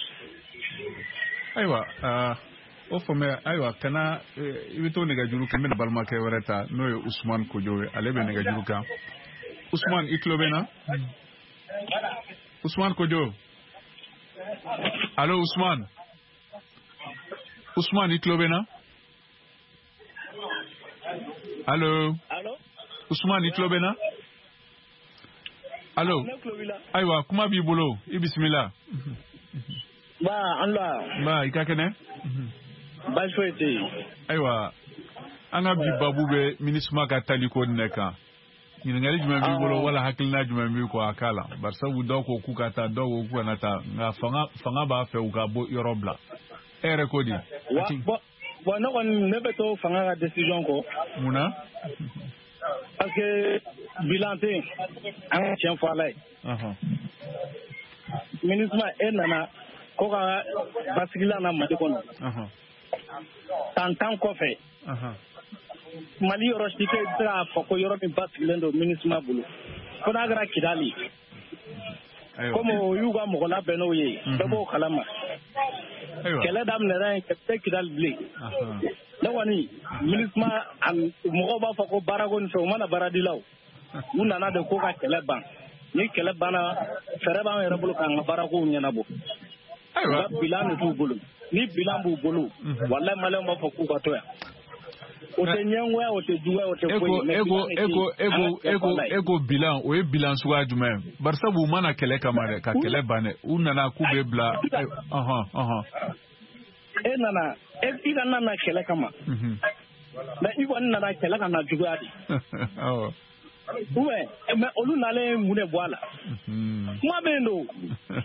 Speaker 4: aywa uh, o fome aywa kana e, ibito ne ga juru kamena balma ke warata no Usman Kojo alebe ne ga juru ka Usman iklobena Usman Kojo Allo Ousmane. Ousmane, Itlobena. Allo.
Speaker 8: Allo.
Speaker 4: Ousmane, Itlobena. Allo. Aywa, kuma b'i bolo? I bismillah.
Speaker 8: Ba, Allah.
Speaker 4: Ba, i ka kɛnɛ?
Speaker 8: Baasi foyi tɛ yen.
Speaker 4: Aywa, an ka bi babu bɛ MINUSMA ka tali ko nin de kan. Ɲininkali jumɛn b'i bolo wala hakilina jumɛn b'i kɔ a k'a la? Bari sabu dɔw ko k'u ka taa, dɔw ko k'u kana taa, nka fanga fanga b'a fɛ u ka bɔ yɔrɔ bila. E yɛrɛ ko di?
Speaker 8: Wa bon ne kɔni ne bɛ to fanga ka décision kɔ.
Speaker 4: Munna?
Speaker 8: Parce que bilan tɛ yen, an ka tiɲɛ fɔ Ala ye. MINUSMA e nana ko ka basigilan na Mali kɔnɔ. San tan kɔfɛ. Mali yɔrɔ si tɛ se k'a fɔ ko yɔrɔ min basigilen don MINUSMA bolo. Fo n'a kɛra Kidali. Komi o y'u ka mɔgɔ labɛn n'o ye, bɛɛ b'o kalama. Kɛlɛ daminɛna yen tɛ Kidali bilen. Ne kɔni MINUSMA mɔgɔw b'a fɔ ko baarako ni fɛn u mana baara dilaw. U nana de ko ka kɛlɛ ban. Ni kɛlɛ banna fɛɛrɛ b'an yɛrɛ bolo k'an ka baarakow ɲɛnabɔ. U ka bilan de t'u bolo. Ni bilan b'u bolo, walahi maliyɛnw b'a fɔ k'u ka to yan. O tɛ ɲɛngoya, o tɛ juguya, o tɛ foyi.
Speaker 4: Ego ego ego ego ego bilan o ye bilan suguya jumɛn ye? Bari sabu u mana kɛlɛ kama dɛ, ka kɛlɛ ban dɛ, u nana k'u bɛ bila. Ɔhɔn ɔhɔn.
Speaker 8: E nana i ka nana kɛlɛ kama. Mais i kɔni nana kɛlɛ ka na juguya de.
Speaker 4: Awɔ.
Speaker 8: Ouais, mais olu nalen mun de bɔ a la? Kuma bɛ yen don.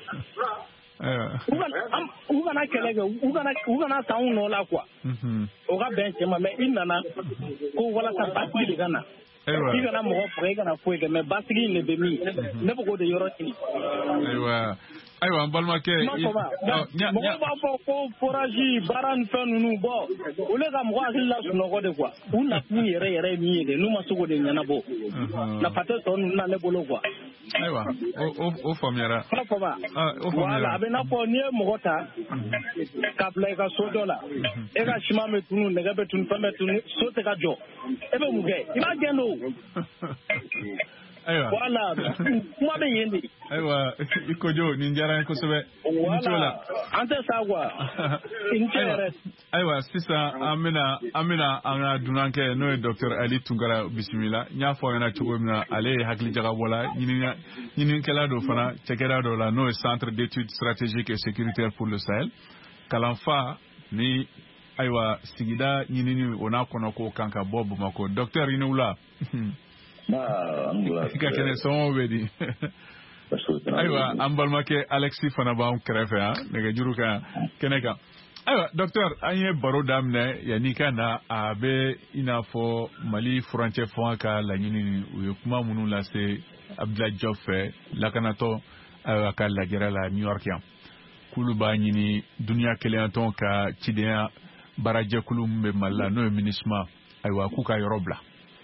Speaker 8: U kana kɛlɛ kɛ, u kana u kana san u nɔ la quoi. O ka bɛn cɛ ma, mais i nana ko walasa basigi de ka na. I kana mɔgɔ faga, i kana foyi kɛ, mais basigi in de bɛ min. Ne bɛ k'o de yɔrɔ ɲini.
Speaker 4: Ayiwa. Ayiwa, n balimakɛ.
Speaker 8: Mɔgɔw b'a fɔ ko forage baara ni fɛn ninnu bɔ olu ka mɔgɔ hakili la sunɔgɔ de quoi. U nakun yɛrɛ yɛrɛ ye min ye de, n'u ma se k'o de ɲɛnabɔ. Nafa tɛ tɔ ninnu na ne bolo quoi.
Speaker 4: Ayiwa, o faamuyara.
Speaker 8: Voilà, a bɛ n'a fɔ n'i ye mɔgɔ ta k'a bila i ka so dɔ la, e ka siman bɛ tunu, nɛgɛ bɛ tunu, fɛn bɛ tunu, so tɛ ka jɔ. E bɛ mun kɛ? I b'a gɛn don.
Speaker 4: Ayiwa.
Speaker 8: Voilà, kuma bɛ yen de.
Speaker 4: Ayiwa, i ko jo, nin diyara n ye kosɛbɛ.
Speaker 8: Voilà, an tɛ sa quoi. I ni ce yɛrɛ.
Speaker 4: Ayiwa, sisan an bɛna an bɛna an ka dunan kɛ n'o ye docteur Ali Tunkara bisimila. N y'a fɔ aw ɲɛna cogo min na, ale ye hakili jagabɔla ɲininikɛla dɔ fana cɛkɛda dɔ la n'o ye Centre d'études stratégiques et sécuritaires pour le Sahel. Kalanfa ni ayiwa sigida ɲinini o n'a kɔnɔ ko kan ka bɔ Bamakɔ. Docteur i ni wula. I ka kɛnɛ sɔngɔw bɛ di. Ayiwa, an balimakɛ Alexis fana b'an kɛrɛfɛ yan nɛgɛjuru kan kɛnɛ kan. Ayiwa, docteur an ye baro daminɛ yanni ka na a bɛ i n'a fɔ Mali furancɛ fanga ka laɲini u ye kuma minnu lase Abdoulaye Diop fɛ lakanatɔ a ka lajɛrɛ la New York yan. K'olu b'a ɲini duniya keleyatɔn ka cidenya baarajɛkulu min bɛ Mali la n'o ye MINUSMA ayiwa k'u ka yɔrɔ bila.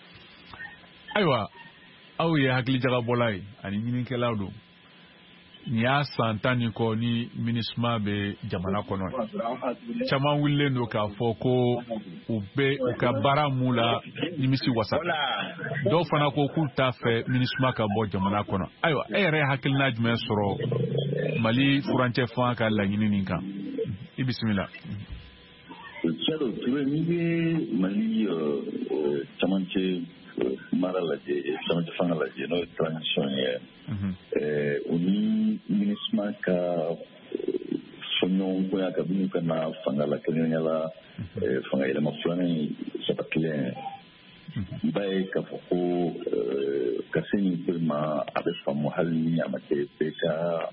Speaker 4: Ayiwa, aw ye hakili jagabɔla ye ani ɲininikɛlaw don. Nin y'a san tan ni kɔ ni MINUSMA bɛ jamana kɔnɔ. Caman wulilen don k'a fɔ ko u bɛ u ka baara mun la nimisi wasa. Dɔw fana ko k'u t'a fɛ MINUSMA ka bɔ jamana kɔnɔ. Ayiwa, e yɛrɛ ye hakilina jumɛn sɔrɔ Mali furancɛ fanga ka laɲini nin kan? I bisimila.
Speaker 9: Caro, tu bɛ n'i bɛ Mali camancɛ mara lajɛ, camancɛ fanga lajɛ n'o ye transition ye, o ni MINUSMA ka fɔɲɔgɔnkɔya kabini u ka na fanga la kɛrɛnkɛrɛnnenya la fanga yɛlɛma filanan in sabatilen i b'a ye k'a fɔ ko ka se nin ko ma a bɛ faamu hali ni a ma kɛ bɛɛ ka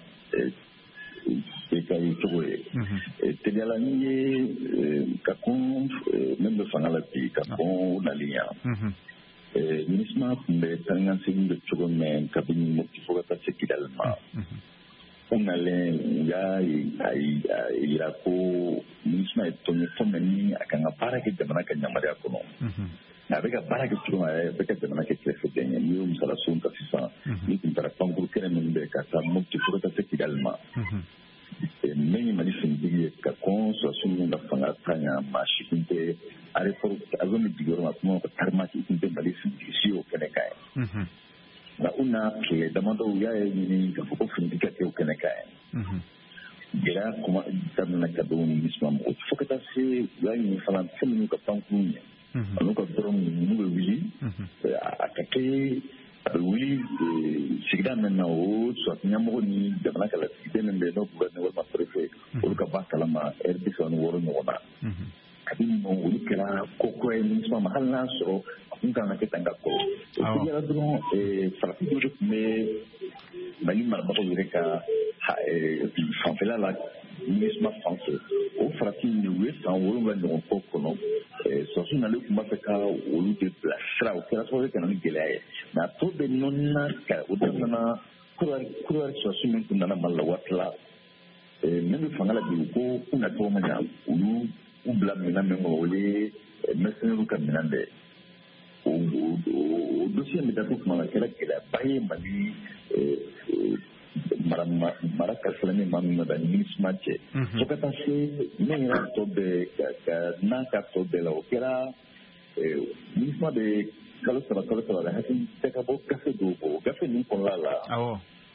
Speaker 9: bɛɛ ka ye cogo ye. Teliyala n'i ye ka kɔn min bɛ fanga la bi ka kɔn nali yan. MINUSMA tun bɛ taa ka segin bɛ cogo min kabini Mopti fo ka taa se Kidali ma. U nalen u y'a yira ko MINUSMA ye tɔn ye tɔn min ni a kan ka baara kɛ jamana ka yamaruya kɔnɔ. Nka a bɛ ka baara kɛ cogo min a bɛ ka jamana kɛ kɛrɛfɛden ye. N'i y'o misalasun ta sisan n'i tun taara pankuru kɛnɛ min bɛ ka taa Mopti fo ka taa se Kidali ma. Min ye Mali finitigi ye ka kɔn sɔrɔsiw ninnu ka fanga ta ɲa maa si tun tɛ aéroport avion min jigiyɔrɔ ma kuma ka tarimaki tun tɛ Mali finitigi si o kɛnɛ kan ye. Nka u n'a tile damadɔ u y'a ye ɲini k'a fɔ ko finitigi ka kɛ o kɛnɛ kan ye. Gɛlɛya gɛlɛya kuma daminɛ ka don MINUSMA mɔgɔ fo ka taa se u y'a ɲini fana fɛn minnu ka pankuru ɲɛ anu ka dɔrɔn minnu bɛ wuli a ka kɛ a bɛ wuli sigida min na o sɔrɔti ɲɛmɔgɔ ni jamana kalasigiden min bɛ yen n'o gouvernement walima préfet olu ka b'a kalama heure bi saba ni wɔɔrɔ ɲɔgɔn na kabini olu kɛra ko kura ye MINUSMA ma hali n'a sɔrɔ a kun kan ka kɛ tan ka kɔrɔ o kɛra dɔrɔn farafin dɔ de tun bɛ Mali marabagaw yɛrɛ ka fanfɛla la MINUSMA fan fɛ o farafin u ye san wolonwula ɲɔgɔn kɔ kɔnɔ sɔrɔsiw nalen tun b'a fɛ ka olu de bila sira o kɛra sababu ye ka na ni gɛlɛya ye mɛ a tɔ bɛ nɔnina ka o daminɛna Côte sɔrɔsiw min tun nana Mali la waati la min bɛ fanga la bi ko u na tɔgɔ ma ɲa olu u bila minɛn min kɔnɔ o ye mercenaires ka minɛn bɛɛ o dossier bɛ datugu tuma na kɛra gɛlɛyaba ye Mali mara kalifala ni maa min ma da MINUSMA cɛ fo ka taa se min yɛrɛ tɔ bɛɛ ka n'a ka tɔ bɛɛ la o kɛra MINUSMA bɛ kalo saba kalo saba la hakili tɛ ka bɔ gafe dɔw kɔ o gafe ninnu kɔnɔna la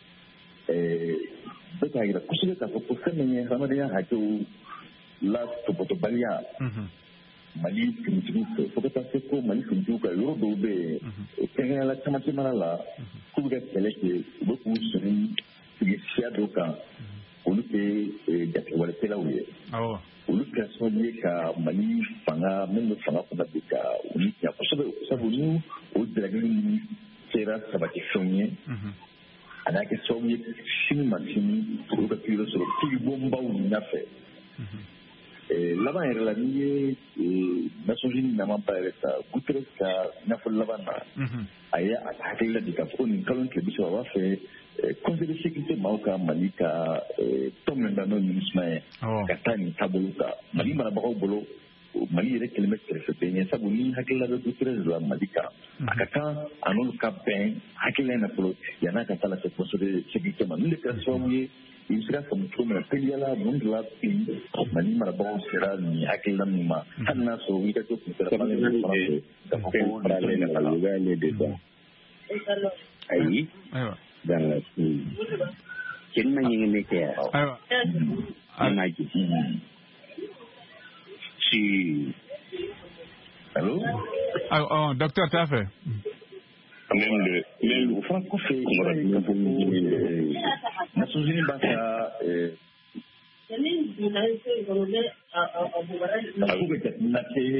Speaker 9: bɛ k'a jira kosɛbɛ k'a fɔ ko fɛn min ye hadamadenya hakɛw la tɔbɔtɔbaliya Mali finitigiw fɛ fo ka taa se ko Mali finitigiw ka yɔrɔ dɔw bɛ yen kɛrɛnkɛrɛnnenya camancɛ mara la k'u bɛ ka kɛlɛ kɛ u bɛ k'u sɔnni sigi siya dɔw kan olu tɛ jatigɛwalekɛlaw ye olu kɛra sababu ye ka Mali fanga min bɛ fanga kɔnɔ bi ka u ni tiɲɛ kosɛbɛ sabu ni o jalaki ninnu kɛra sabatifɛnw ye a n'a kɛ sababu ye sini ma sini olu ka kiri sɔrɔ kiri bonbaw ɲɛfɛ laban yɛrɛ la n'i ye Nations Unies ɲaman ba yɛrɛ ta Guterres ka ɲɛfɔli laban na a ye a hakili la de k'a fɔ ko nin kalo tile bi saba a b'a fɛ Conseil de sécurité maaw ka Mali ka tɔn min bɛ n'o ye MINUSMA ye ka taa nin taabolo kan Mali marabagaw bolo Mali yɛrɛ kelen bɛ kɛrɛfɛ bɛɛ ɲɛ sabu ni hakilila bɛ Guterres la Mali kan a ka kan a n'olu ka bɛn hakilila in na fɔlɔ yan'a ka taa lase Conseil de sécurité ma min de kɛra sababu ye i bɛ se ka faamu cogo min na teliyala mun de la bi Mali marabagaw sera nin hakilila min ma hali n'a sɔrɔ wuli ka to kun sera fana fɛ k'a fɔ ko ale na la o bɛ ale de dɔn ayi dan kin ma yin ne ke aiwa ana ji si allo
Speaker 4: ah docteur Tafe
Speaker 1: même le même
Speaker 9: au fond ko fait Nations Unies ba sa abu bɛ jateminɛ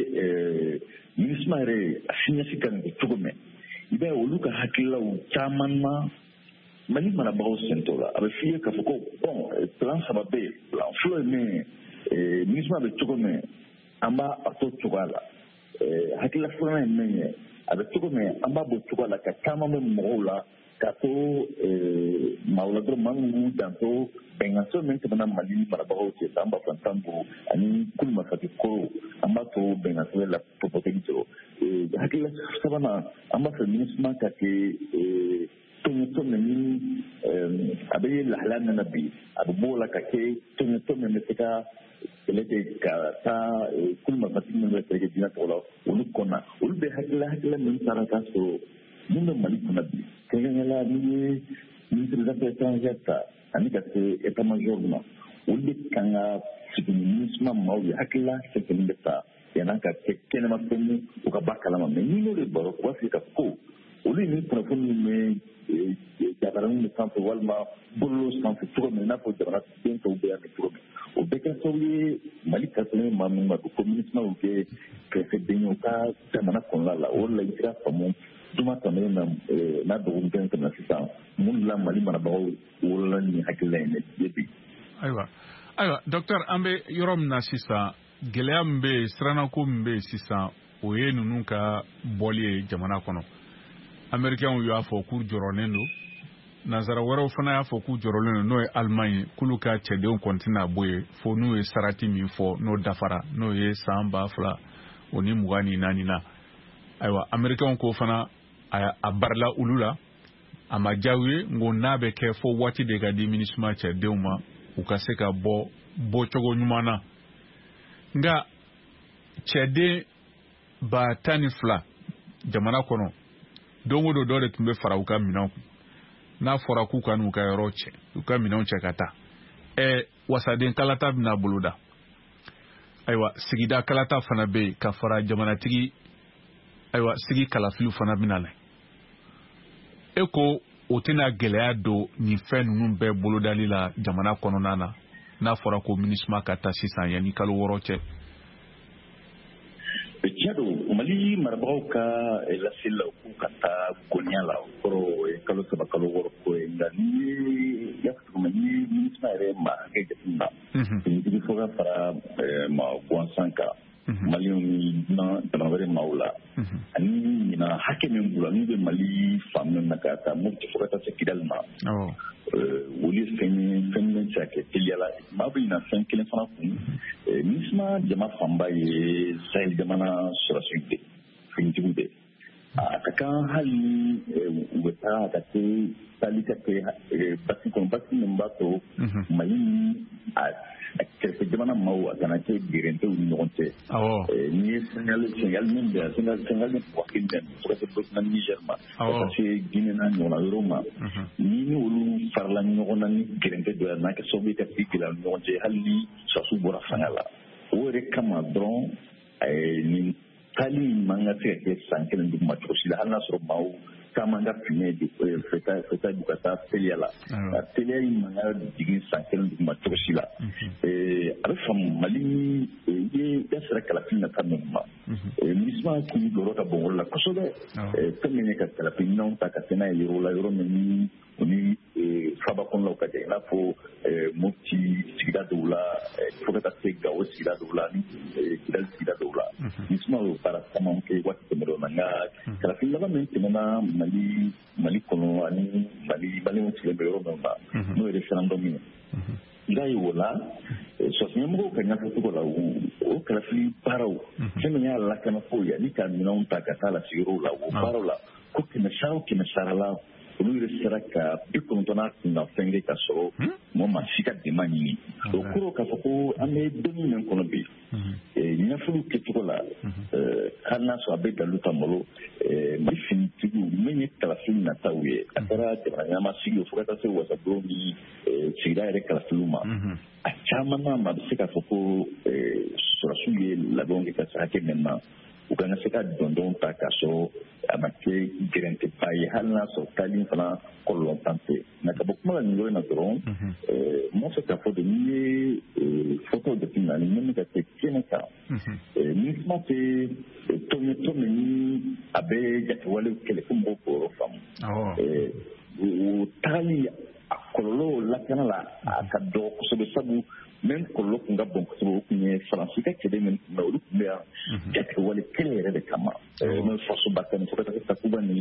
Speaker 9: kɛ MINUSMA yɛrɛ a siɲɛsi kan kɛ cogo min i b'a ye olu ka hakililaw caman na Mali marabagaw sentɔ la a bɛ f'i ye k'a fɔ ko bɔn plan saba bɛ yen plan fɔlɔ ye min ye MINUSMA bɛ cogo min an b'a a to cogoya la hakilila filanan ye min ye a bɛ cogo min an b'a bɔ cogoya la ka caman bɛ mɔgɔw la ka to maaw la dɔrɔn maa min b'u danto bɛnkanso min tɛmɛna Mali marabagaw cɛ san ba fila tan duuru ani Kulumafati Koro an b'a to bɛnkanso la pɔpɔtɛli sɔrɔ hakilila sabanan an b'a fɛ MINUSMA ka kɛ tɔɲɔtɔ min ni a bɛ ye lahalaya min na bi a bɛ bɔ o la ka kɛ tɔɲɔtɔ min bɛ se ka kɛlɛ kɛ ka taa Kulumafati min bɛ kɛlɛ kɛ diinɛ tɔgɔ la olu kɔnɔ olu bɛ hakilila hakilila min taara k'a sɔrɔ min bɛ Mali kɔnɔ bi kɛrɛnkɛrɛnnenya la n'i ye ministre des affaires étrangères ta ani ka se état major ma olu de kan ka sigi MINUSMA maaw ye hakilila fɛn fɛn bɛ ta yan'a ka kɛ kɛnɛma fɛn ye u ka ba kalama mɛ n'i n'o de baro u b'a fɔ ka fɔ ko olu ye nin kunnafoni min bɛ jabaranin sanfɛ walima bolo sanfɛ cogo min i n'a fɔ jamana den tɔw bɛ yan kɛ cogo min o bɛɛ kɛ sababu ye Mali kasɔrɔ maa min ma don ko MINUSMA y'u kɛ kɛrɛfɛden ye u ka jamana kɔnɔna la o de la i sera faamu juma tɛmɛnen na n'a dɔgɔkun tɛmɛna sisan mun de la Mali marabagaw wolola nin hakilila in ye bi.
Speaker 4: ayiwa ayiwa docteur an bɛ yɔrɔ min na sisan gɛlɛya min bɛ yen sirannako min bɛ yen sisan o ye ninnu ka bɔli ye jamana kɔnɔ américains y'a fɔ k'u jɔrɔnen don nanzara wɛrɛw fana y'a fɔ k'u jɔrɔlen don n'o ye Allemagne k'olu ka cɛdenw kɔni tɛna bɔ yen fo n'u ye sarati min fɔ n'o dafara n'o ye san ba fila o ni mugan ni naani na ayiwa américains ko fana a barila olu la a ma diya u ye ngo n'a bɛ kɛ fo waati de ka di MINUSMA cɛdenw ma u ka se ka bɔ bɔcogo ɲuman na nka cɛden ba tan ni fila jamana kɔnɔ don o don dɔ de tun bɛ fara u ka minɛnw kun n'a fɔra k'u ka n'u ka yɔrɔ cɛ u ka minɛnw cɛ ka taa ɛ wasaden kalata bina boloda aywa sigida kalata fana be ka fara jamanatigi aywa sigi kalafilu fana bina la eko o tena gɛlɛya do ni fɛn ninnu bɛɛ bolodali la jamana kɔnɔna na n'a fɔra ko MINUSMA ka taa sisan yanni kalo wɔɔrɔ cɛ.
Speaker 9: Tiɲɛ don Mali marabagaw ka laseli la k'u ka taa goniya la o kɔrɔ ye kalo saba kalo wɔɔrɔ ko ye nka ni y'a fɔ cogo min ni MINUSMA yɛrɛ ma hakɛ jateminɛ finitigi fo ka fara maa gansan kan Maliɲɛnw ni jamana wɛrɛ maaw la ani ɲina hakɛ min b'u la n'u bɛ Mali faamu na ka taa Mopti fo ka taa se Kidali ma olu ye fɛn ye fɛn min bɛ se ka kɛ teliya la maa bɛ ɲina fɛn kelen fana kun MINUSMA jama fanba ye Sahel jamana sɔrɔsiw de finitigiw de a ka kan hali u bɛ taa ka se taali ka kɛ basi kɔnɔ basi min b'a to Mali ni kɛrɛfɛ jamana maaw a kana kɛ gɛrɛntew ni ɲɔgɔn cɛ n'i ye Senegal Senegal min bɛ yan Senegal ni Burkina Faso fo ka se Burkina Niger ma fo ka se Guinée n'a ɲɔgɔnna yɔrɔw ma ni ni olu farala ɲɔgɔn na ni gɛrɛnte dɔ ye n'a kɛ sababu ye ka sigi gɛlɛya ni ɲɔgɔn cɛ hali ni sɔrɔsiw bɔra fanga la o yɛrɛ kama dɔrɔn nin taali in man ka se ka kɛ san kelen duguma cogo si la hali n'a sɔrɔ maaw caman ka fini fɛta fɛta du ka taa teliya la ka teliya in man ka jigin san kelen duguma cogo si la a bɛ faamu Mali ye da sera kalafin nata min ma MINUSMA k'u jɔyɔrɔ ka bon o la kosɛbɛ fɛn min ye ka kalafin minɛnw ta ka se n'a ye yɔrɔ la yɔrɔ min ni o ni faba kɔnɔnaw ka jan i n'a fɔ Mopti sigida dɔw la fo ka taa se Gao sigida dɔw la ni Kidali sigida dɔw la MINUSMA y'o baara caman kɛ waati tɛmɛnenw na nka kalafin laban min tɛmɛna Mali Mali kɔnɔ ani Mali Maliɲɛnw sigilen bɛ yɔrɔ min na n'o ye référendum ye i b'a ye o la sɔrɔsi ɲɛmɔgɔw ka ɲɛfɔcogo la o kalafili baaraw fɛn min y'a lakana ko ye ani ka minɛnw ta ka taa lasigi yɔrɔw la o baaraw la ko kɛmɛ sara o kɛmɛ sara la olu yɛrɛ sera ka bi kɔnɔntɔnna kunna fɛn kɛ ka sɔrɔ mɔgɔ ma si ka dɛmɛ ɲini o kɔrɔ k'a fɔ ko an bɛ donni min kɔnɔ bi ɲɛfɔliw kɛcogo la hali n'a sɔrɔ a bɛ dalu ta malo Mali finitigiw min ye kalafili nataw ye a kɛra jamana ɲɛma sigi fo ka taa se wasabugu ni sigida yɛrɛ kalafiliw ma a caman na ma bɛ se k'a fɔ ko sɔrɔsiw ye labɛnw kɛ ka se hakɛ min na u ka se ka dɔndɔn ta k'a sɔrɔ a ma kɛ gɛrɛntɛba ye hali n'a sɔrɔ taali fana kɔlɔlɔ tan tɛ nka ka bɔ kuma la nin yɔrɔ in na dɔrɔn m'a fɛ k'a fɔ de n'i ye fɔtɔw jateminɛ ani min bɛ ka kɛ kɛnɛ kan MINUSMA tɛ tɔn ye tɔn min ni a bɛ jatewalew kɛlɛ fo mɔgɔw k'o yɔrɔ faamu o tagali a kɔlɔlɔ lakana la a ka dɔgɔ kosɛbɛ sabu même kɔlɔlɔ kun ka bon kosɛbɛ o kun ye faransi ka kɛlɛ min tun bɛ olu tun bɛ yan jatewale kɛlɛ yɛrɛ de kama n'o ye fasoba kɛnɛ fo ka taa se Takuba ni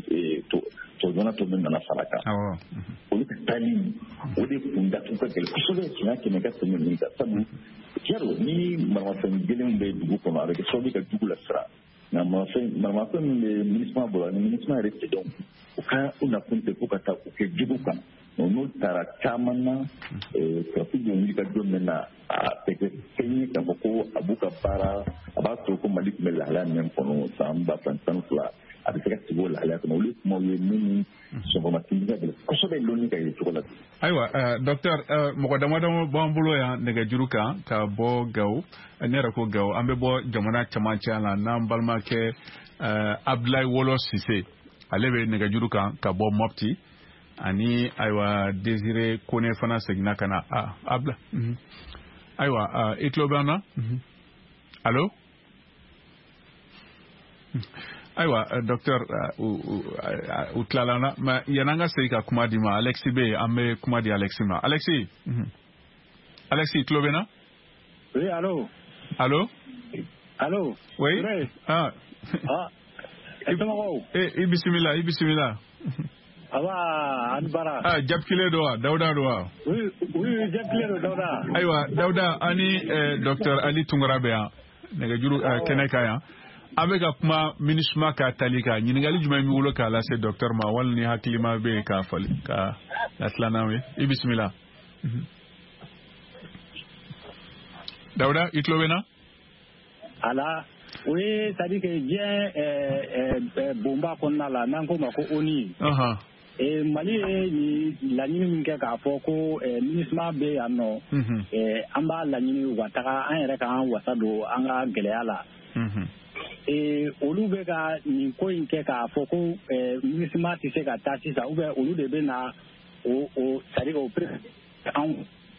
Speaker 9: tɔjɔna tɔ min nana fara kan olu ka taali o de kun datugu ka gɛlɛn kosɛbɛ tiɲɛ kɛmɛ ka tɛmɛ nin kan sabu tiɲɛ ni maramafɛn gɛlɛnw bɛ dugu kɔnɔ a bɛ kɛ sababu ka dugu lasira nka maramafɛn min bɛ MINUSMA bolo ani MINUSMA yɛrɛ cɛ dɔn u ka u na kun tɛ ko ka taa u kɛ jugu kan n'o taara caman na sɔrɔsi bɛ wuli ka don min na a tɛ kɛ fɛn ye k'a fɔ ko a b'u ka baara a b'a to ko Mali tun bɛ lahalaya min kɔnɔ san ba fila tan fila a bɛ se ka sigi o lahalaya kɔnɔ olu ye kumaw ye min sɔgɔmatigi ka gɛlɛn kosɛbɛ lɔnni ka ye cogo la.
Speaker 4: Ayiwa docteur mɔgɔ damadɔ b'an bolo yan nɛgɛjuru kan ka bɔ Gao ne yɛrɛ ko Gao an bɛ bɔ jamana camancɛ la n'an balimakɛ Abdoulaye Wolo Sise ale bɛ nɛgɛjuru kan ka bɔ Mopti ani ayiwa Désiré Kone fana seginna ka na a Abla ayiwa i tulo bɛ an na allo ayiwa docteur u tilala na mɛ yan'an ka segin ka kuma di ma Alexis bɛ yen an bɛ kuma di Alexis ma Alexis Alexis i tulo bɛ na.
Speaker 8: oui allo.
Speaker 4: allo.
Speaker 8: allo.
Speaker 4: oui ah.
Speaker 8: ah.
Speaker 4: i bisimila i bisimila.
Speaker 8: Awa Anbara.
Speaker 4: Ah, Jabkile doa, Dauda doa.
Speaker 8: Oui, oui, Jabkile do Dauda.
Speaker 4: Aywa, Dauda ani eh, docteur Ali Tungarabe ya. Nega juru uh, keneka ya. Abe ka kuma MINUSMA ka talika. Nyingali juma mi wolo ka la se docteur ma wal ni hakilima be ka fali ka atlana we. I bismillah. Mm-hmm. Dauda, itlo bena?
Speaker 8: Ala. Oui, c'est-à-dire que bien euh, euh, bomba qu'on a là, n'en comme ko oni.
Speaker 4: Aha.
Speaker 8: ee Mali ye ni laɲini min kɛ k'a fɔ ko MINUSMA bɛ yan nɔ an b'a laɲini u ka taga an yɛrɛ k'an wasa don an ka gɛlɛya la ee olu bɛ ka nin ko in kɛ k'a fɔ ko MINUSMA tɛ se ka taa sisan ou bien olu de bɛ na o o c'est à dire o anw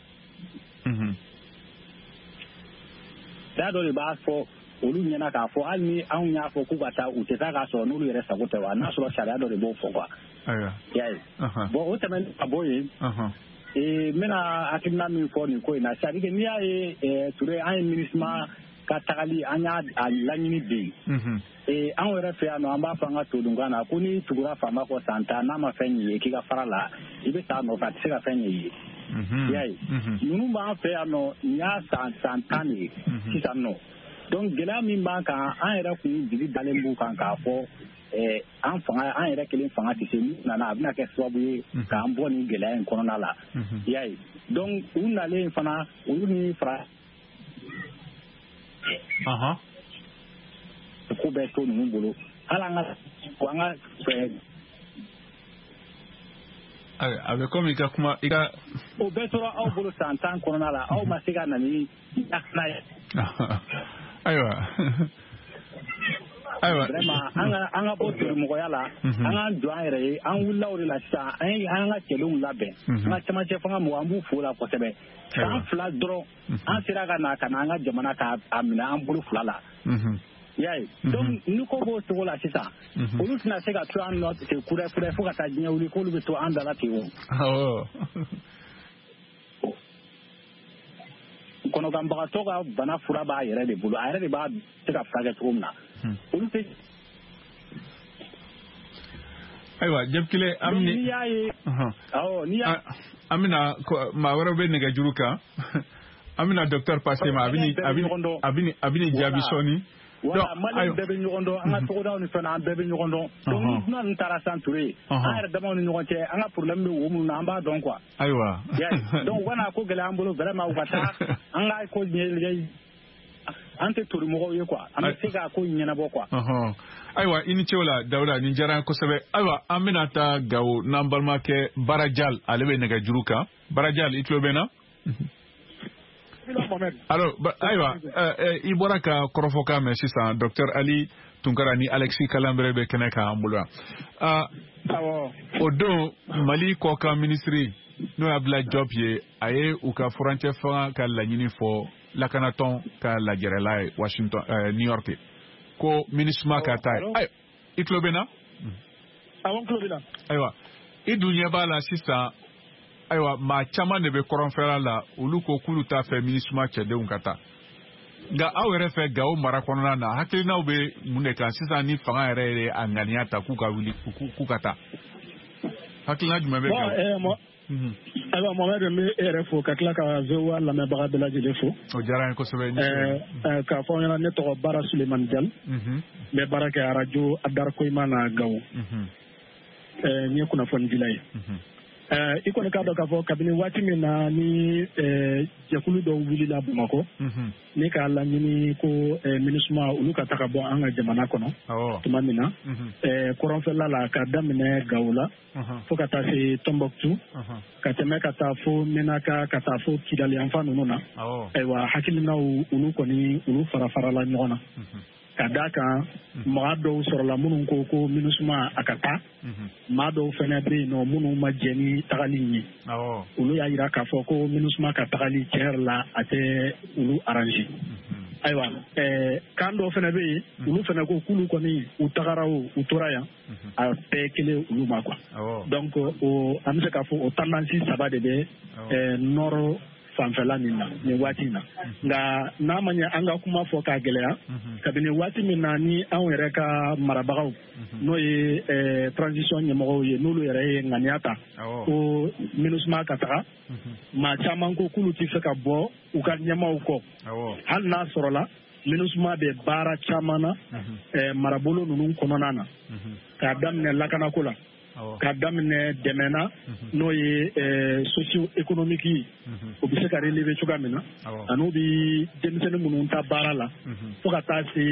Speaker 8: da dɔ de b'a fɔ olu ɲɛna k'a fɔ hali ni anw y'a fɔ k'u ka taa u tɛ taa k'a sɔrɔ n'olu yɛrɛ sago tɛ wa n'a sɔrɔ sariya dɔ de b'o fɔ quoi y'a ye bon o tɛmɛnen ka bɔ yen ee n bɛna hakilina min fɔ nin ko in na c'est à dire que n'i y'a ye Ture an ye MINUSMA ka tagali an y'a laɲini bi ee anw yɛrɛ fɛ yan nɔ an b'a fɔ an ka todunkan na ko ni tugura faama kɔ san tan n'a ma fɛn ye k'i ka fara la i bɛ taa nɔfɛ a tɛ se ka fɛn ye y'a ye ninnu b'an fɛ yan nɔ nin y'a san san tan de ye sisan nɔ donc gɛlɛya min b'an kan an yɛrɛ kun jigi dalen b'u kan k'a fɔ an fanga an yɛrɛ kelen fanga tɛ se n'u nana a bɛna kɛ sababu ye k'an bɔ nin gɛlɛya in kɔnɔna la y'a ye donc u nalen fana olu ni fara ko bɛɛ to ninnu bolo hali an ka an ka fɛ
Speaker 4: a bɛ komi i ka kuma i ka
Speaker 8: o bɛɛ tora aw bolo san tan kɔnɔna la aw ma se ka na ni dakana ye
Speaker 4: ayiwa ayiwa
Speaker 8: vraiment an ka an ka bɔ torimɔgɔya la an k'an jɔ an yɛrɛ ye an wulila o de la sisan an ye an ka cɛdenw labɛn an ka camancɛ fanga mɔgɔ an b'u fo la kosɛbɛ san fila dɔrɔn an sera ka na ka na an ka jamana k'a minɛ an bolo fila la y'a ye donc ni ko b'o cogo la sisan olu tɛna se ka to an nɔ ten kurɛ kurɛ fo ka taa diɲɛ wuli k'olu bɛ to an da la ten o kɔnɔganbagatɔ ka bana fura b'a yɛrɛ de bolo a yɛrɛ de b'a se ka furakɛ cogo min na olu tɛ
Speaker 4: ayiwa Jɛbukile an
Speaker 8: n'i y'a ye awɔ n'i y'a
Speaker 4: an bɛna maa wɛrɛ bɛ nɛgɛjuru kan an bɛna docteur Pase ma a bɛ ni jaabi sɔɔni
Speaker 8: wala Mali bɛɛ bɛ ɲɔgɔn dɔn an ka togodaw ni fɛn an bɛɛ bɛ ɲɔgɔn dɔn donc ni dunan ninnu taara san Ture an yɛrɛ damaw ni ɲɔgɔn cɛ an ka problème bɛ wo minnu na an b'a dɔn quoi
Speaker 4: ayiwa
Speaker 8: donc u kana ko gɛlɛya an bolo vraiment u ka taa an ka ko ɲɛ an tɛ torimɔgɔw ye quoi an bɛ se ka ko ɲɛnabɔ quoi
Speaker 4: ayiwa i ni ce o la Dawuda nin diyara n ye kosɛbɛ ayiwa an bɛna taa Gawo n'an balimakɛ Barajal ale bɛ nɛgɛjuru kan Barajal i tulo bɛ n na alors ayiwa i bɔra ka kɔrɔfɔkan mɛn sisan docteur Ali Tunkara ni Alexis Kalanbɛrɛ bɛ kɛnɛ kan an bolo yan o don Mali kɔkan minisiri n'o ye Abdoulaye Diop ye a ye u ka furancɛ fanga ka laɲini fɔ lakanatɔn ka lajɛrɛla ye Washington New York ko MINUSMA ka taa ye i tulo bɛ n na ayiwa i dun ɲɛ b'a la sisan ayiwa maa caman de bɛ kɔrɔnfɛla la olu ko k'olu t'a fɛ MINUSMA cɛdenw ka taa nka aw yɛrɛ fɛ Gawo mara kɔnɔna na hakilinaw bɛ mun de kan sisan ni fanga yɛrɛ ye a ŋaniya ta k'u ka wuli k'u ka taa hakilina jumɛn bɛ Gawo
Speaker 10: ayiwa Mohamed n bɛ e yɛrɛ fo ka tila ka V O A lamɛnbaga bɛɛ lajɛlen fo
Speaker 4: o diyara n ye kosɛbɛ
Speaker 10: k'a fɔ aw ɲɛna ne tɔgɔ Bara Sulemani Jalo n bɛ baara kɛ arajo Adar Koyima na Gawo n ye kunnafonidila ye i kɔni k'a dɔn k'a fɔ kabini waati min na ni jɛkulu dɔw wulila Bamakɔ ni k'a laɲini ko MINUSMA olu ka taga bɔ an ka jamana kɔnɔ tuma min na kɔrɔnfɛla la ka daminɛ Gawo la fo ka taa se Tombouctou ka tɛmɛ ka taa fo Menaka ka taa fo Kidali yanfan ninnu na ayiwa hakilinaw olu kɔni olu fara farala ɲɔgɔn na ka d'a kan maa dɔw sɔrɔla minnu ko ko MINUSMA a ka taa maa dɔw fɛnɛ bɛ yen nɔ minnu ma jɛ ni tagali ye olu y'a jira k'a fɔ ko MINUSMA ka tagali tiɲɛ yɛrɛ la a tɛ olu arrange ayiwa kan dɔw fɛnɛ bɛ yen olu fɛnɛ ko k'olu kɔni u tagara o u tora yan a bɛɛ kelen olu ma quoi donc o an bɛ se k'a fɔ o tendance saba de bɛ nɔrɔ fanfɛla nin na nin waati in na nka n'a ma ɲɛ an ka kuma fɔ k'a gɛlɛya kabini waati min na ni anw yɛrɛ ka marabagaw n'o ye transition ɲɛmɔgɔw ye n'olu yɛrɛ ye ŋaniya ta ko MINUSMA ka taga maa caman ko k'olu tɛ fɛ ka bɔ u ka ɲɛmaaw kɔ hali n'a sɔrɔla MINUSMA bɛ baara caman na marabolo ninnu kɔnɔna na k'a daminɛ lakanako la ka daminɛ dɛmɛ na n'o ye socio économique ye o bɛ se ka relever cogoya min na ani u bɛ denmisɛnnin minnu ta baara la fo ka taa se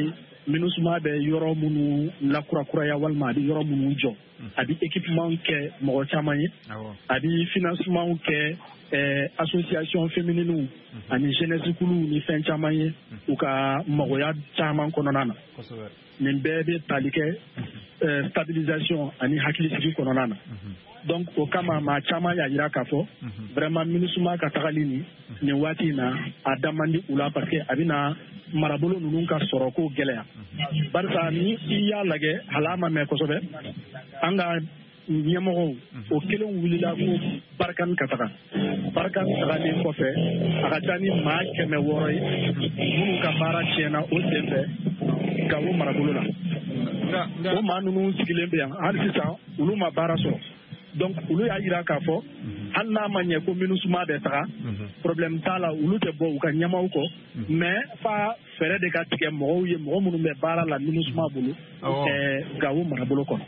Speaker 10: MINUSMA bɛ yɔrɔ minnu lakurakuraya walima a bɛ yɔrɔ minnu jɔ a bɛ équipement kɛ mɔgɔ caman ye a bɛ financement kɛ association féminine ani jeunesse kulu ni fɛn caman ye u ka magoya caman kɔnɔna na nin bɛɛ bɛ tali kɛ stabilisation ani hakilisigi kɔnɔna na donc o kama maa caman y'a jira k'a fɔ vraiment MINUSMA ka tagali nin nin waati in na a da man di u la parce que a bɛna marabolo ninnu ka sɔrɔ ko gɛlɛya barisa ni i y'a lajɛ hal'a ma mɛn kosɛbɛ an ka ɲɛmɔgɔw o kelen wulila ko Barkane ka taga Barkane tagalen kɔfɛ a ka ca ni maa kɛmɛ wɔɔrɔ ye minnu ka baara tiɲɛna o sen fɛ Gawo marabolo la o maa ninnu sigilen bɛ yan hali sisan olu ma baara sɔrɔ donc olu y'a jira k'a fɔ hali n'a ma ɲɛ ko MINUSMA bɛ taga problème t'a la olu tɛ bɔ u ka ɲɛmaaw kɔ mais fa fɛɛrɛ de ka tigɛ mɔgɔw ye mɔgɔ minnu bɛ baara la MINUSMA bolo Gawo marabolo kɔnɔ.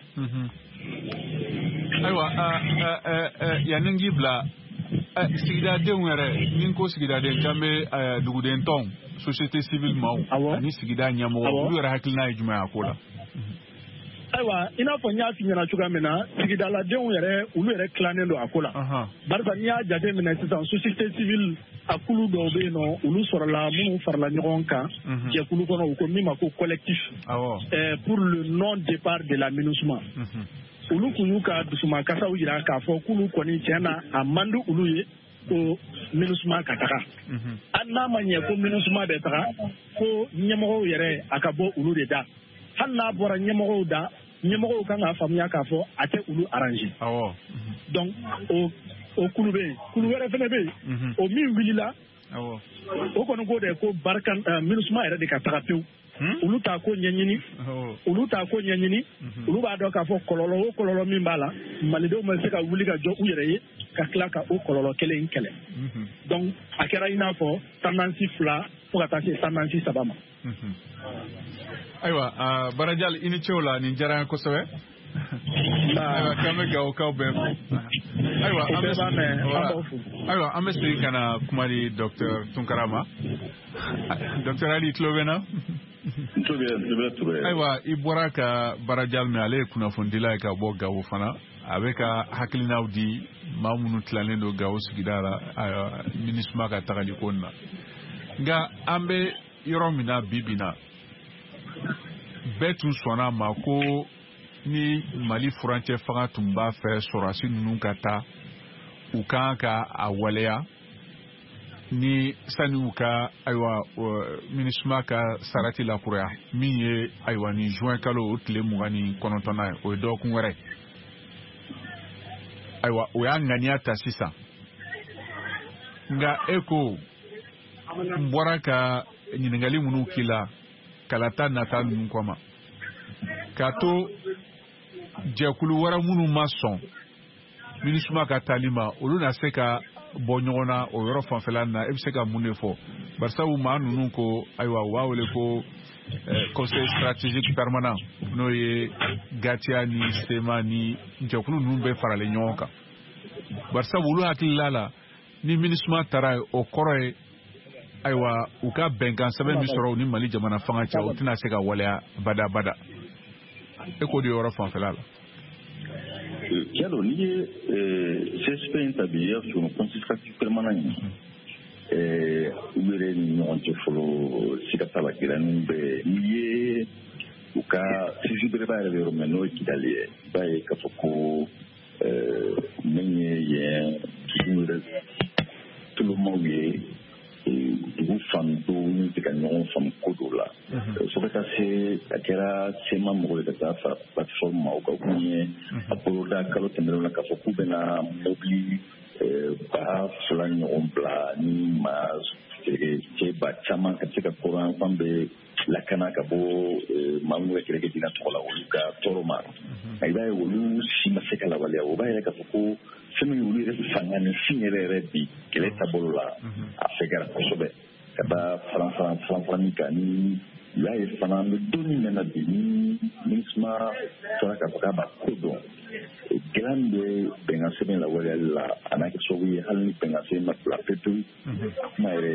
Speaker 4: Ayiwa yanni n k'i bila sigidadenw yɛrɛ ni n ko sigidaden kan bɛ duguden tɔn société civile maaw ani sigida ɲɛmɔgɔ olu yɛrɛ hakilina ye jumɛn ye a ko la.
Speaker 10: Ayiwa i n'a fɔ n y'a f'i ɲɛna cogoya min na sigidaladenw yɛrɛ olu yɛrɛ tilannen don a ko la barisa n'i y'a jate minɛ sisan société civile a kulu dɔw bɛ yen nɔ olu sɔrɔla minnu farala ɲɔgɔn kan jɛkulu kɔnɔ u ko min ma ko collectif pour le non départ de la MINUSMA olu kun y'u ka dusumankasaw jira k'a fɔ k'olu kɔni tiɲɛ na a man di olu ye ko MINUSMA ka taga hali n'a ma ɲɛ ko MINUSMA bɛ taga ko ɲɛmɔgɔw yɛrɛ a ka bɔ olu de da hali n'a bɔra ɲɛmɔgɔw da ɲɛmɔgɔw kan k'a faamuya k'a fɔ a tɛ olu arranger donc o o kulu bɛ yen kulu wɛrɛ fana bɛ yen o min wulila o kɔni ko de ko Barkane MINUSMA yɛrɛ de ka taga pewu olu t'a ko ɲɛɲini olu t'a ko ɲɛɲini olu b'a dɔn k'a fɔ kɔlɔlɔ o kɔlɔlɔ min b'a la malidenw ma se ka wuli ka jɔ u yɛrɛ ye ka tila ka o kɔlɔlɔ kelen in kɛlɛ donc a kɛra i n'a fɔ tendance fila fo ka taa se tendance saba ma.
Speaker 4: Ayiwa Barajal i ni ce o la nin diyara n ye kosɛbɛ ayiwa k'an bɛ Gawokaw bɛɛ fo ayiwa ayiwa an bɛ segin ka na kuma di docteur Tunkara ma docteur Ali tulo bɛ na ayiwa i bɔra ka Barajal mɛn ale ye kunnafonidila ye ka bɔ Gawo fana a bɛ ka hakilinaw di maa minnu tilalen don Gawo sigida la MINUSMA ka tagali ko na nka an bɛ yɔrɔ min na bi bi na bɛɛ tun sɔnna a ma ko ni Mali furancɛ fanga tun b'a fɛ sɔrɔdasi ninnu ka taa u kan ka a waleya ni sani u ka ayiwa MINUSMA ka sarati lakuraya min ye ayiwa ni juin kalo o tile mugan ni kɔnɔntɔnna ye o ye dɔgɔkun wɛrɛ ayiwa o y'a ŋaniya ta sisan nka e ko n bɔra ka ɲininkali minnu k'i la kalata nata ninnu kɔma k'a to jɛkulu wɛrɛ minnu ma sɔn MINUSMA ka taali ma olu na se ka bɔ ɲɔgɔn na o yɔrɔ fanfɛla na e bɛ se ka mun de fɔ barisabu maa ninnu ko ayiwa u b'a wele ko conseil stratégique permanent n'o ye Gatia ni Sema ni jɛkulu ninnu bɛɛ faralen ɲɔgɔn kan barisabu olu hakilila la ni MINUSMA taara o kɔrɔ ye ayiwa u ka bɛnkan sɛbɛn min sɔrɔ u ni Mali jamana fanga cɛ o tɛna se ka waleya bada bada e k'o de yɔrɔ fanfɛla la.
Speaker 9: Yalo n'i ye C S P in ta bi y'a sɔrɔ conseil stratégique permanent ye u yɛrɛ ni ɲɔgɔn cɛ fɔlɔ siga t'a la gɛlɛnninw bɛ n'i ye u ka sisi belebeleba yɛrɛ bɛ yɔrɔ min n'o ye Kidali ye i b'a ye k'a fɔ ko min ye yen dugu yɛrɛ tulumaw ye dugu fan dɔw min tɛ ka ɲɔgɔn faamu ko dɔw la fo ka taa se a kɛra sema mɔgɔw ye ka taa fara plateforme ma o ka kun ye a boloda kalo tɛmɛnenw na k'a fɔ k'u bɛna mobili ba fila ɲɔgɔn bila ni maa cɛ ba caman ka se ka kɔrɔ fan bɛ lakana ka bɔ maa minnu bɛ kɛlɛkɛ jinɛ tɔgɔ la olu ka tɔɔrɔ ma i b'a ye olu si ma se ka lawaleya o b'a yɛrɛ k'a fɔ ko fɛn min olu yɛrɛ fanga ni sin yɛrɛ yɛrɛ bi kɛlɛ taabolo la a fɛgɛra kosɛbɛ ka da faranfara faranfarani kan ni u y'a ye fana an bɛ don min na bi ni MINUSMA fɔra k'a fɔ k'a b'a ko dɔn gɛlɛya bɛ bɛnkan sɛbɛn lawaleyali la a n'a kɛ sababu ye hali ni bɛnkan sɛbɛn ma bila pewu a kuma yɛrɛ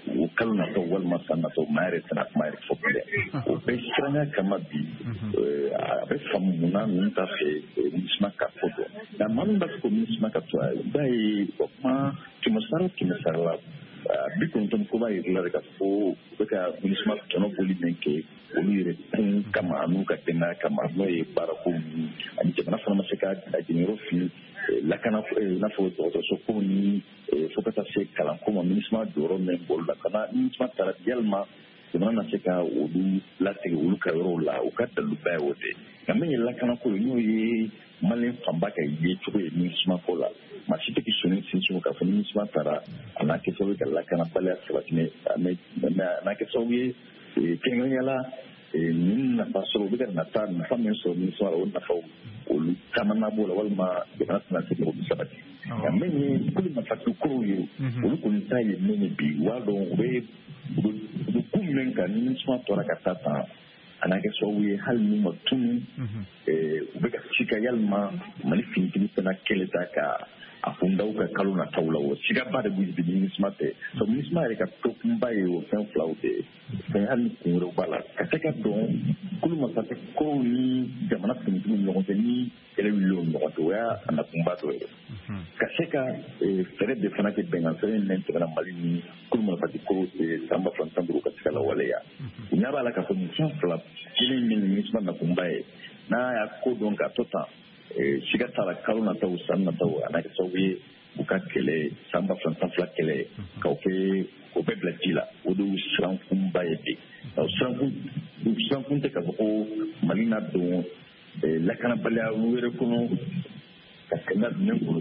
Speaker 9: o kalo natɔ walima san natɔ maa yɛrɛ tɛna kuma yɛrɛ fɔ bilen o bɛ siranya kama bi a bɛ faamu munna ninnu t'a fɛ MINUSMA ka ko dɔn nka maa min b'a fɛ ko MINUSMA ka to a ye i b'a ye o kuma kɛmɛ sara o kɛmɛ sara la bi kɔnɔntɔn ko b'a yɛrɛ la de ka fɔ u bɛ ka MINUSMA tɔnɔ boli min kɛ olu yɛrɛ kun kama n'u ka denbaya kama n'o ye baarako ninnu ani jamana fana ma se ka jiginyɔrɔ fili lakana i n'a fɔ dɔgɔtɔrɔso ko ni fo ka taa se kalanko ma MINUSMA jɔyɔrɔ min bolo la ka na MINUSMA taara yalima jamana na se ka olu lasegin olu ka yɔrɔw la u ka daluba ye o de nka min ye lakanako ye n'o ye maliyɛn fanba ka ye cogo ye MINUSMA ko la maa si tɛ k'i sɔnni sinsin k'a fɔ ni MINUSMA taara a n'a kɛ sababu ye ka lakanabaliya sabati mɛ a n'a kɛ sababu ye kɛrɛnkɛrɛnnenya la nin nafa sɔrɔ u bɛ ka nafa nafa min sɔrɔ MINUSMA la o nafaw olu caman na b'o la walima jamana tɛna se k'o sabati nka min ye kulu nafati kɔrɔw ye olu kɔni ta ye min ye bi u b'a dɔn u bɛ u bɛ ku min kan ni MINUSMA tora ka taa tan a n'a kɛ sababu ye hali n'u ma tunu u bɛ ka sika yalima Mali finitigi fana kɛlɛ ta ka a kundaw ka kalo nataw la o sigaba de b'u bi MINUSMA tɛ so MINUSMA yɛrɛ ka tokunba ye o fɛn filaw de fɛn hali ni kun wɛrɛw b'a la ka se ka dɔn kulu masakɛ kow ni jamana finitigiw ni ɲɔgɔn cɛ ni kɛlɛ wuli o ɲɔgɔn cɛ o y'a nakunba dɔ ye ka se ka fɛɛrɛ de fana kɛ bɛnkan sɛbɛn min tɛmɛna Mali ni kulu masakɛ kow san ba fila tan duuru ka se ka lawaleya u ɲɛ b'a la k'a fɔ nin fɛn fila kelen min ni MINUSMA nakunba ye n'a y'a ko dɔn k'a to tan siga t'a la kalo nataw san nataw a n'a kɛ sababu ye u ka kɛlɛ san ba fila tan fila kɛlɛ k'o kɛ o bɛɛ bila ji la o de y'u sirankunba ye bi o sirankun u sirankun tɛ k'a fɔ ko Mali na don lakanabaliya wɛrɛ kɔnɔ ka kɛnɛ dumuni kɔnɔ.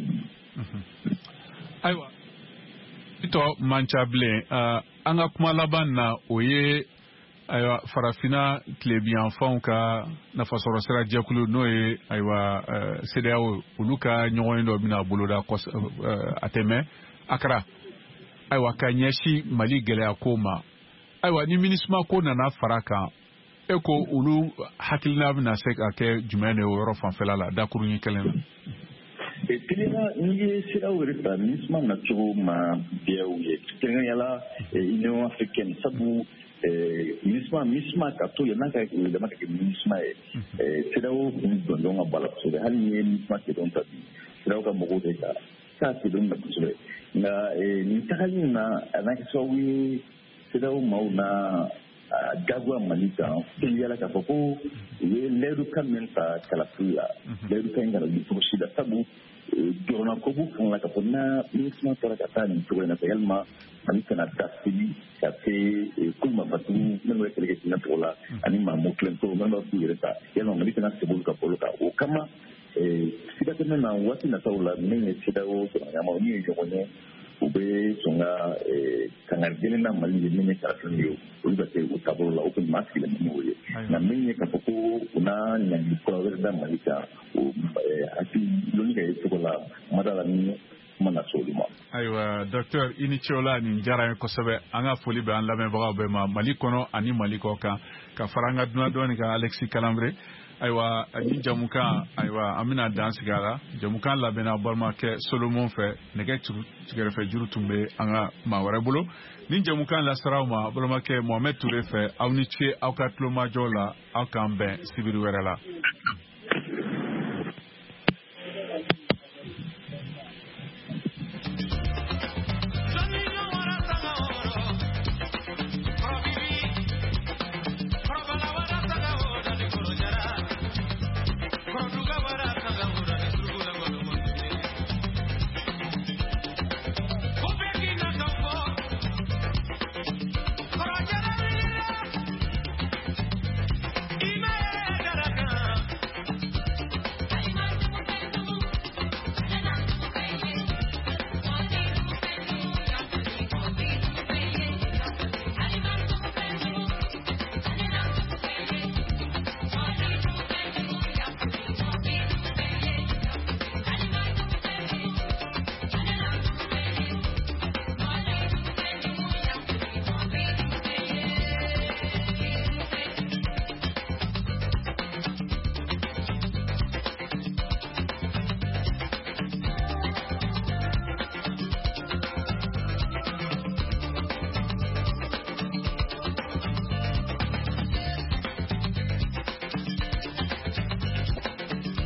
Speaker 4: Ayiwa i tɔ man ca bilen an ka kuma laban na o ye ayiwa farafina tilebiyanfanw ka nafasɔrɔ sira jɛkulu n'o ye ayiwa C D E A O olu ka ɲɔgɔn dɔ bɛna boloda a tɛmɛ Akara ayiwa ka ɲɛsin Mali gɛlɛya ko ma ayiwa ni MINUSMA ko nana fara kan e ko olu hakilina bɛna se ka kɛ jumɛn de o yɔrɔ fanfɛla la dakuruɲɛ kelen na.
Speaker 9: Kelena n'i ye C D E A O yɛrɛ ta MINUSMA nacogo ma biɛ u ye kɛrɛnkɛrɛnnenya la Union africaine sabu MINUSMA MINUSMA ka to yen n'a ka yɛlɛma ka kɛ MINUSMA ye C D E A O kun jɔnjɔn ka bɔ a la kosɛbɛ hali ni ye MINUSMA cɛdɔn ta bi C D E A O ka mɔgɔw de ka k'a cɛdɔn na kosɛbɛ nka nin tagali in na a n'a kɛ sababu ye C D E A O maaw na jagoya Mali kan teliyala k'a fɔ ko u ye layidukan min ta Kalafili la layidukan in kana wuli cogo si la sabu jɔrɔna ko b'u kan la k'a fɔ na MINUSMA taara ka taa nin cogo in na fɛ yalima Mali kana dafili ka se kulu mafatigiw minnu bɛ kɛlɛ kɛ diinɛ tɔgɔ la ani maamu tilentɔ minnu b'a f'u yɛrɛ ta yalima Mali kana segin olu ka bolo kan o kama siga tɛmɛ na waati nataw la min ye C D E A O sɔrɔɲamaw min ye ɲɔgɔn ye u bɛ sɔn ka kangari gɛlɛn na Mali ye min ye Kalafili ye olu bɛ kɛ u taabolo la o kɔni maa sigilen bɛ n'o ye nka min ye k'a fɔ ko u n'a ɲangili kura wɛrɛ da Mali kan o hakililoni ka ye cogo la kuma d'a la ni kuma na se olu ma.
Speaker 4: Ayiwa docteur i ni ce o la nin diyara n ye kosɛbɛ an ka foli bɛ an lamɛnbagaw bɛɛ ma Mali kɔnɔ ani Mali kɔ kan ka fara an ka dunan dɔɔni kan Alexis Kalanbire ayiwa ni jamukan ayiwa an bɛna dan sigi a la jamukan labɛnna balimakɛ Solomon fɛ nɛgɛ tigɛrɛfɛ juru tun bɛ an ka maa wɛrɛ bolo ni jamukan lasaraw ma balimakɛ Mohamed Ture fɛ aw ni ce aw ka tulomajɔ la aw k'an bɛn sibiri wɛrɛ la.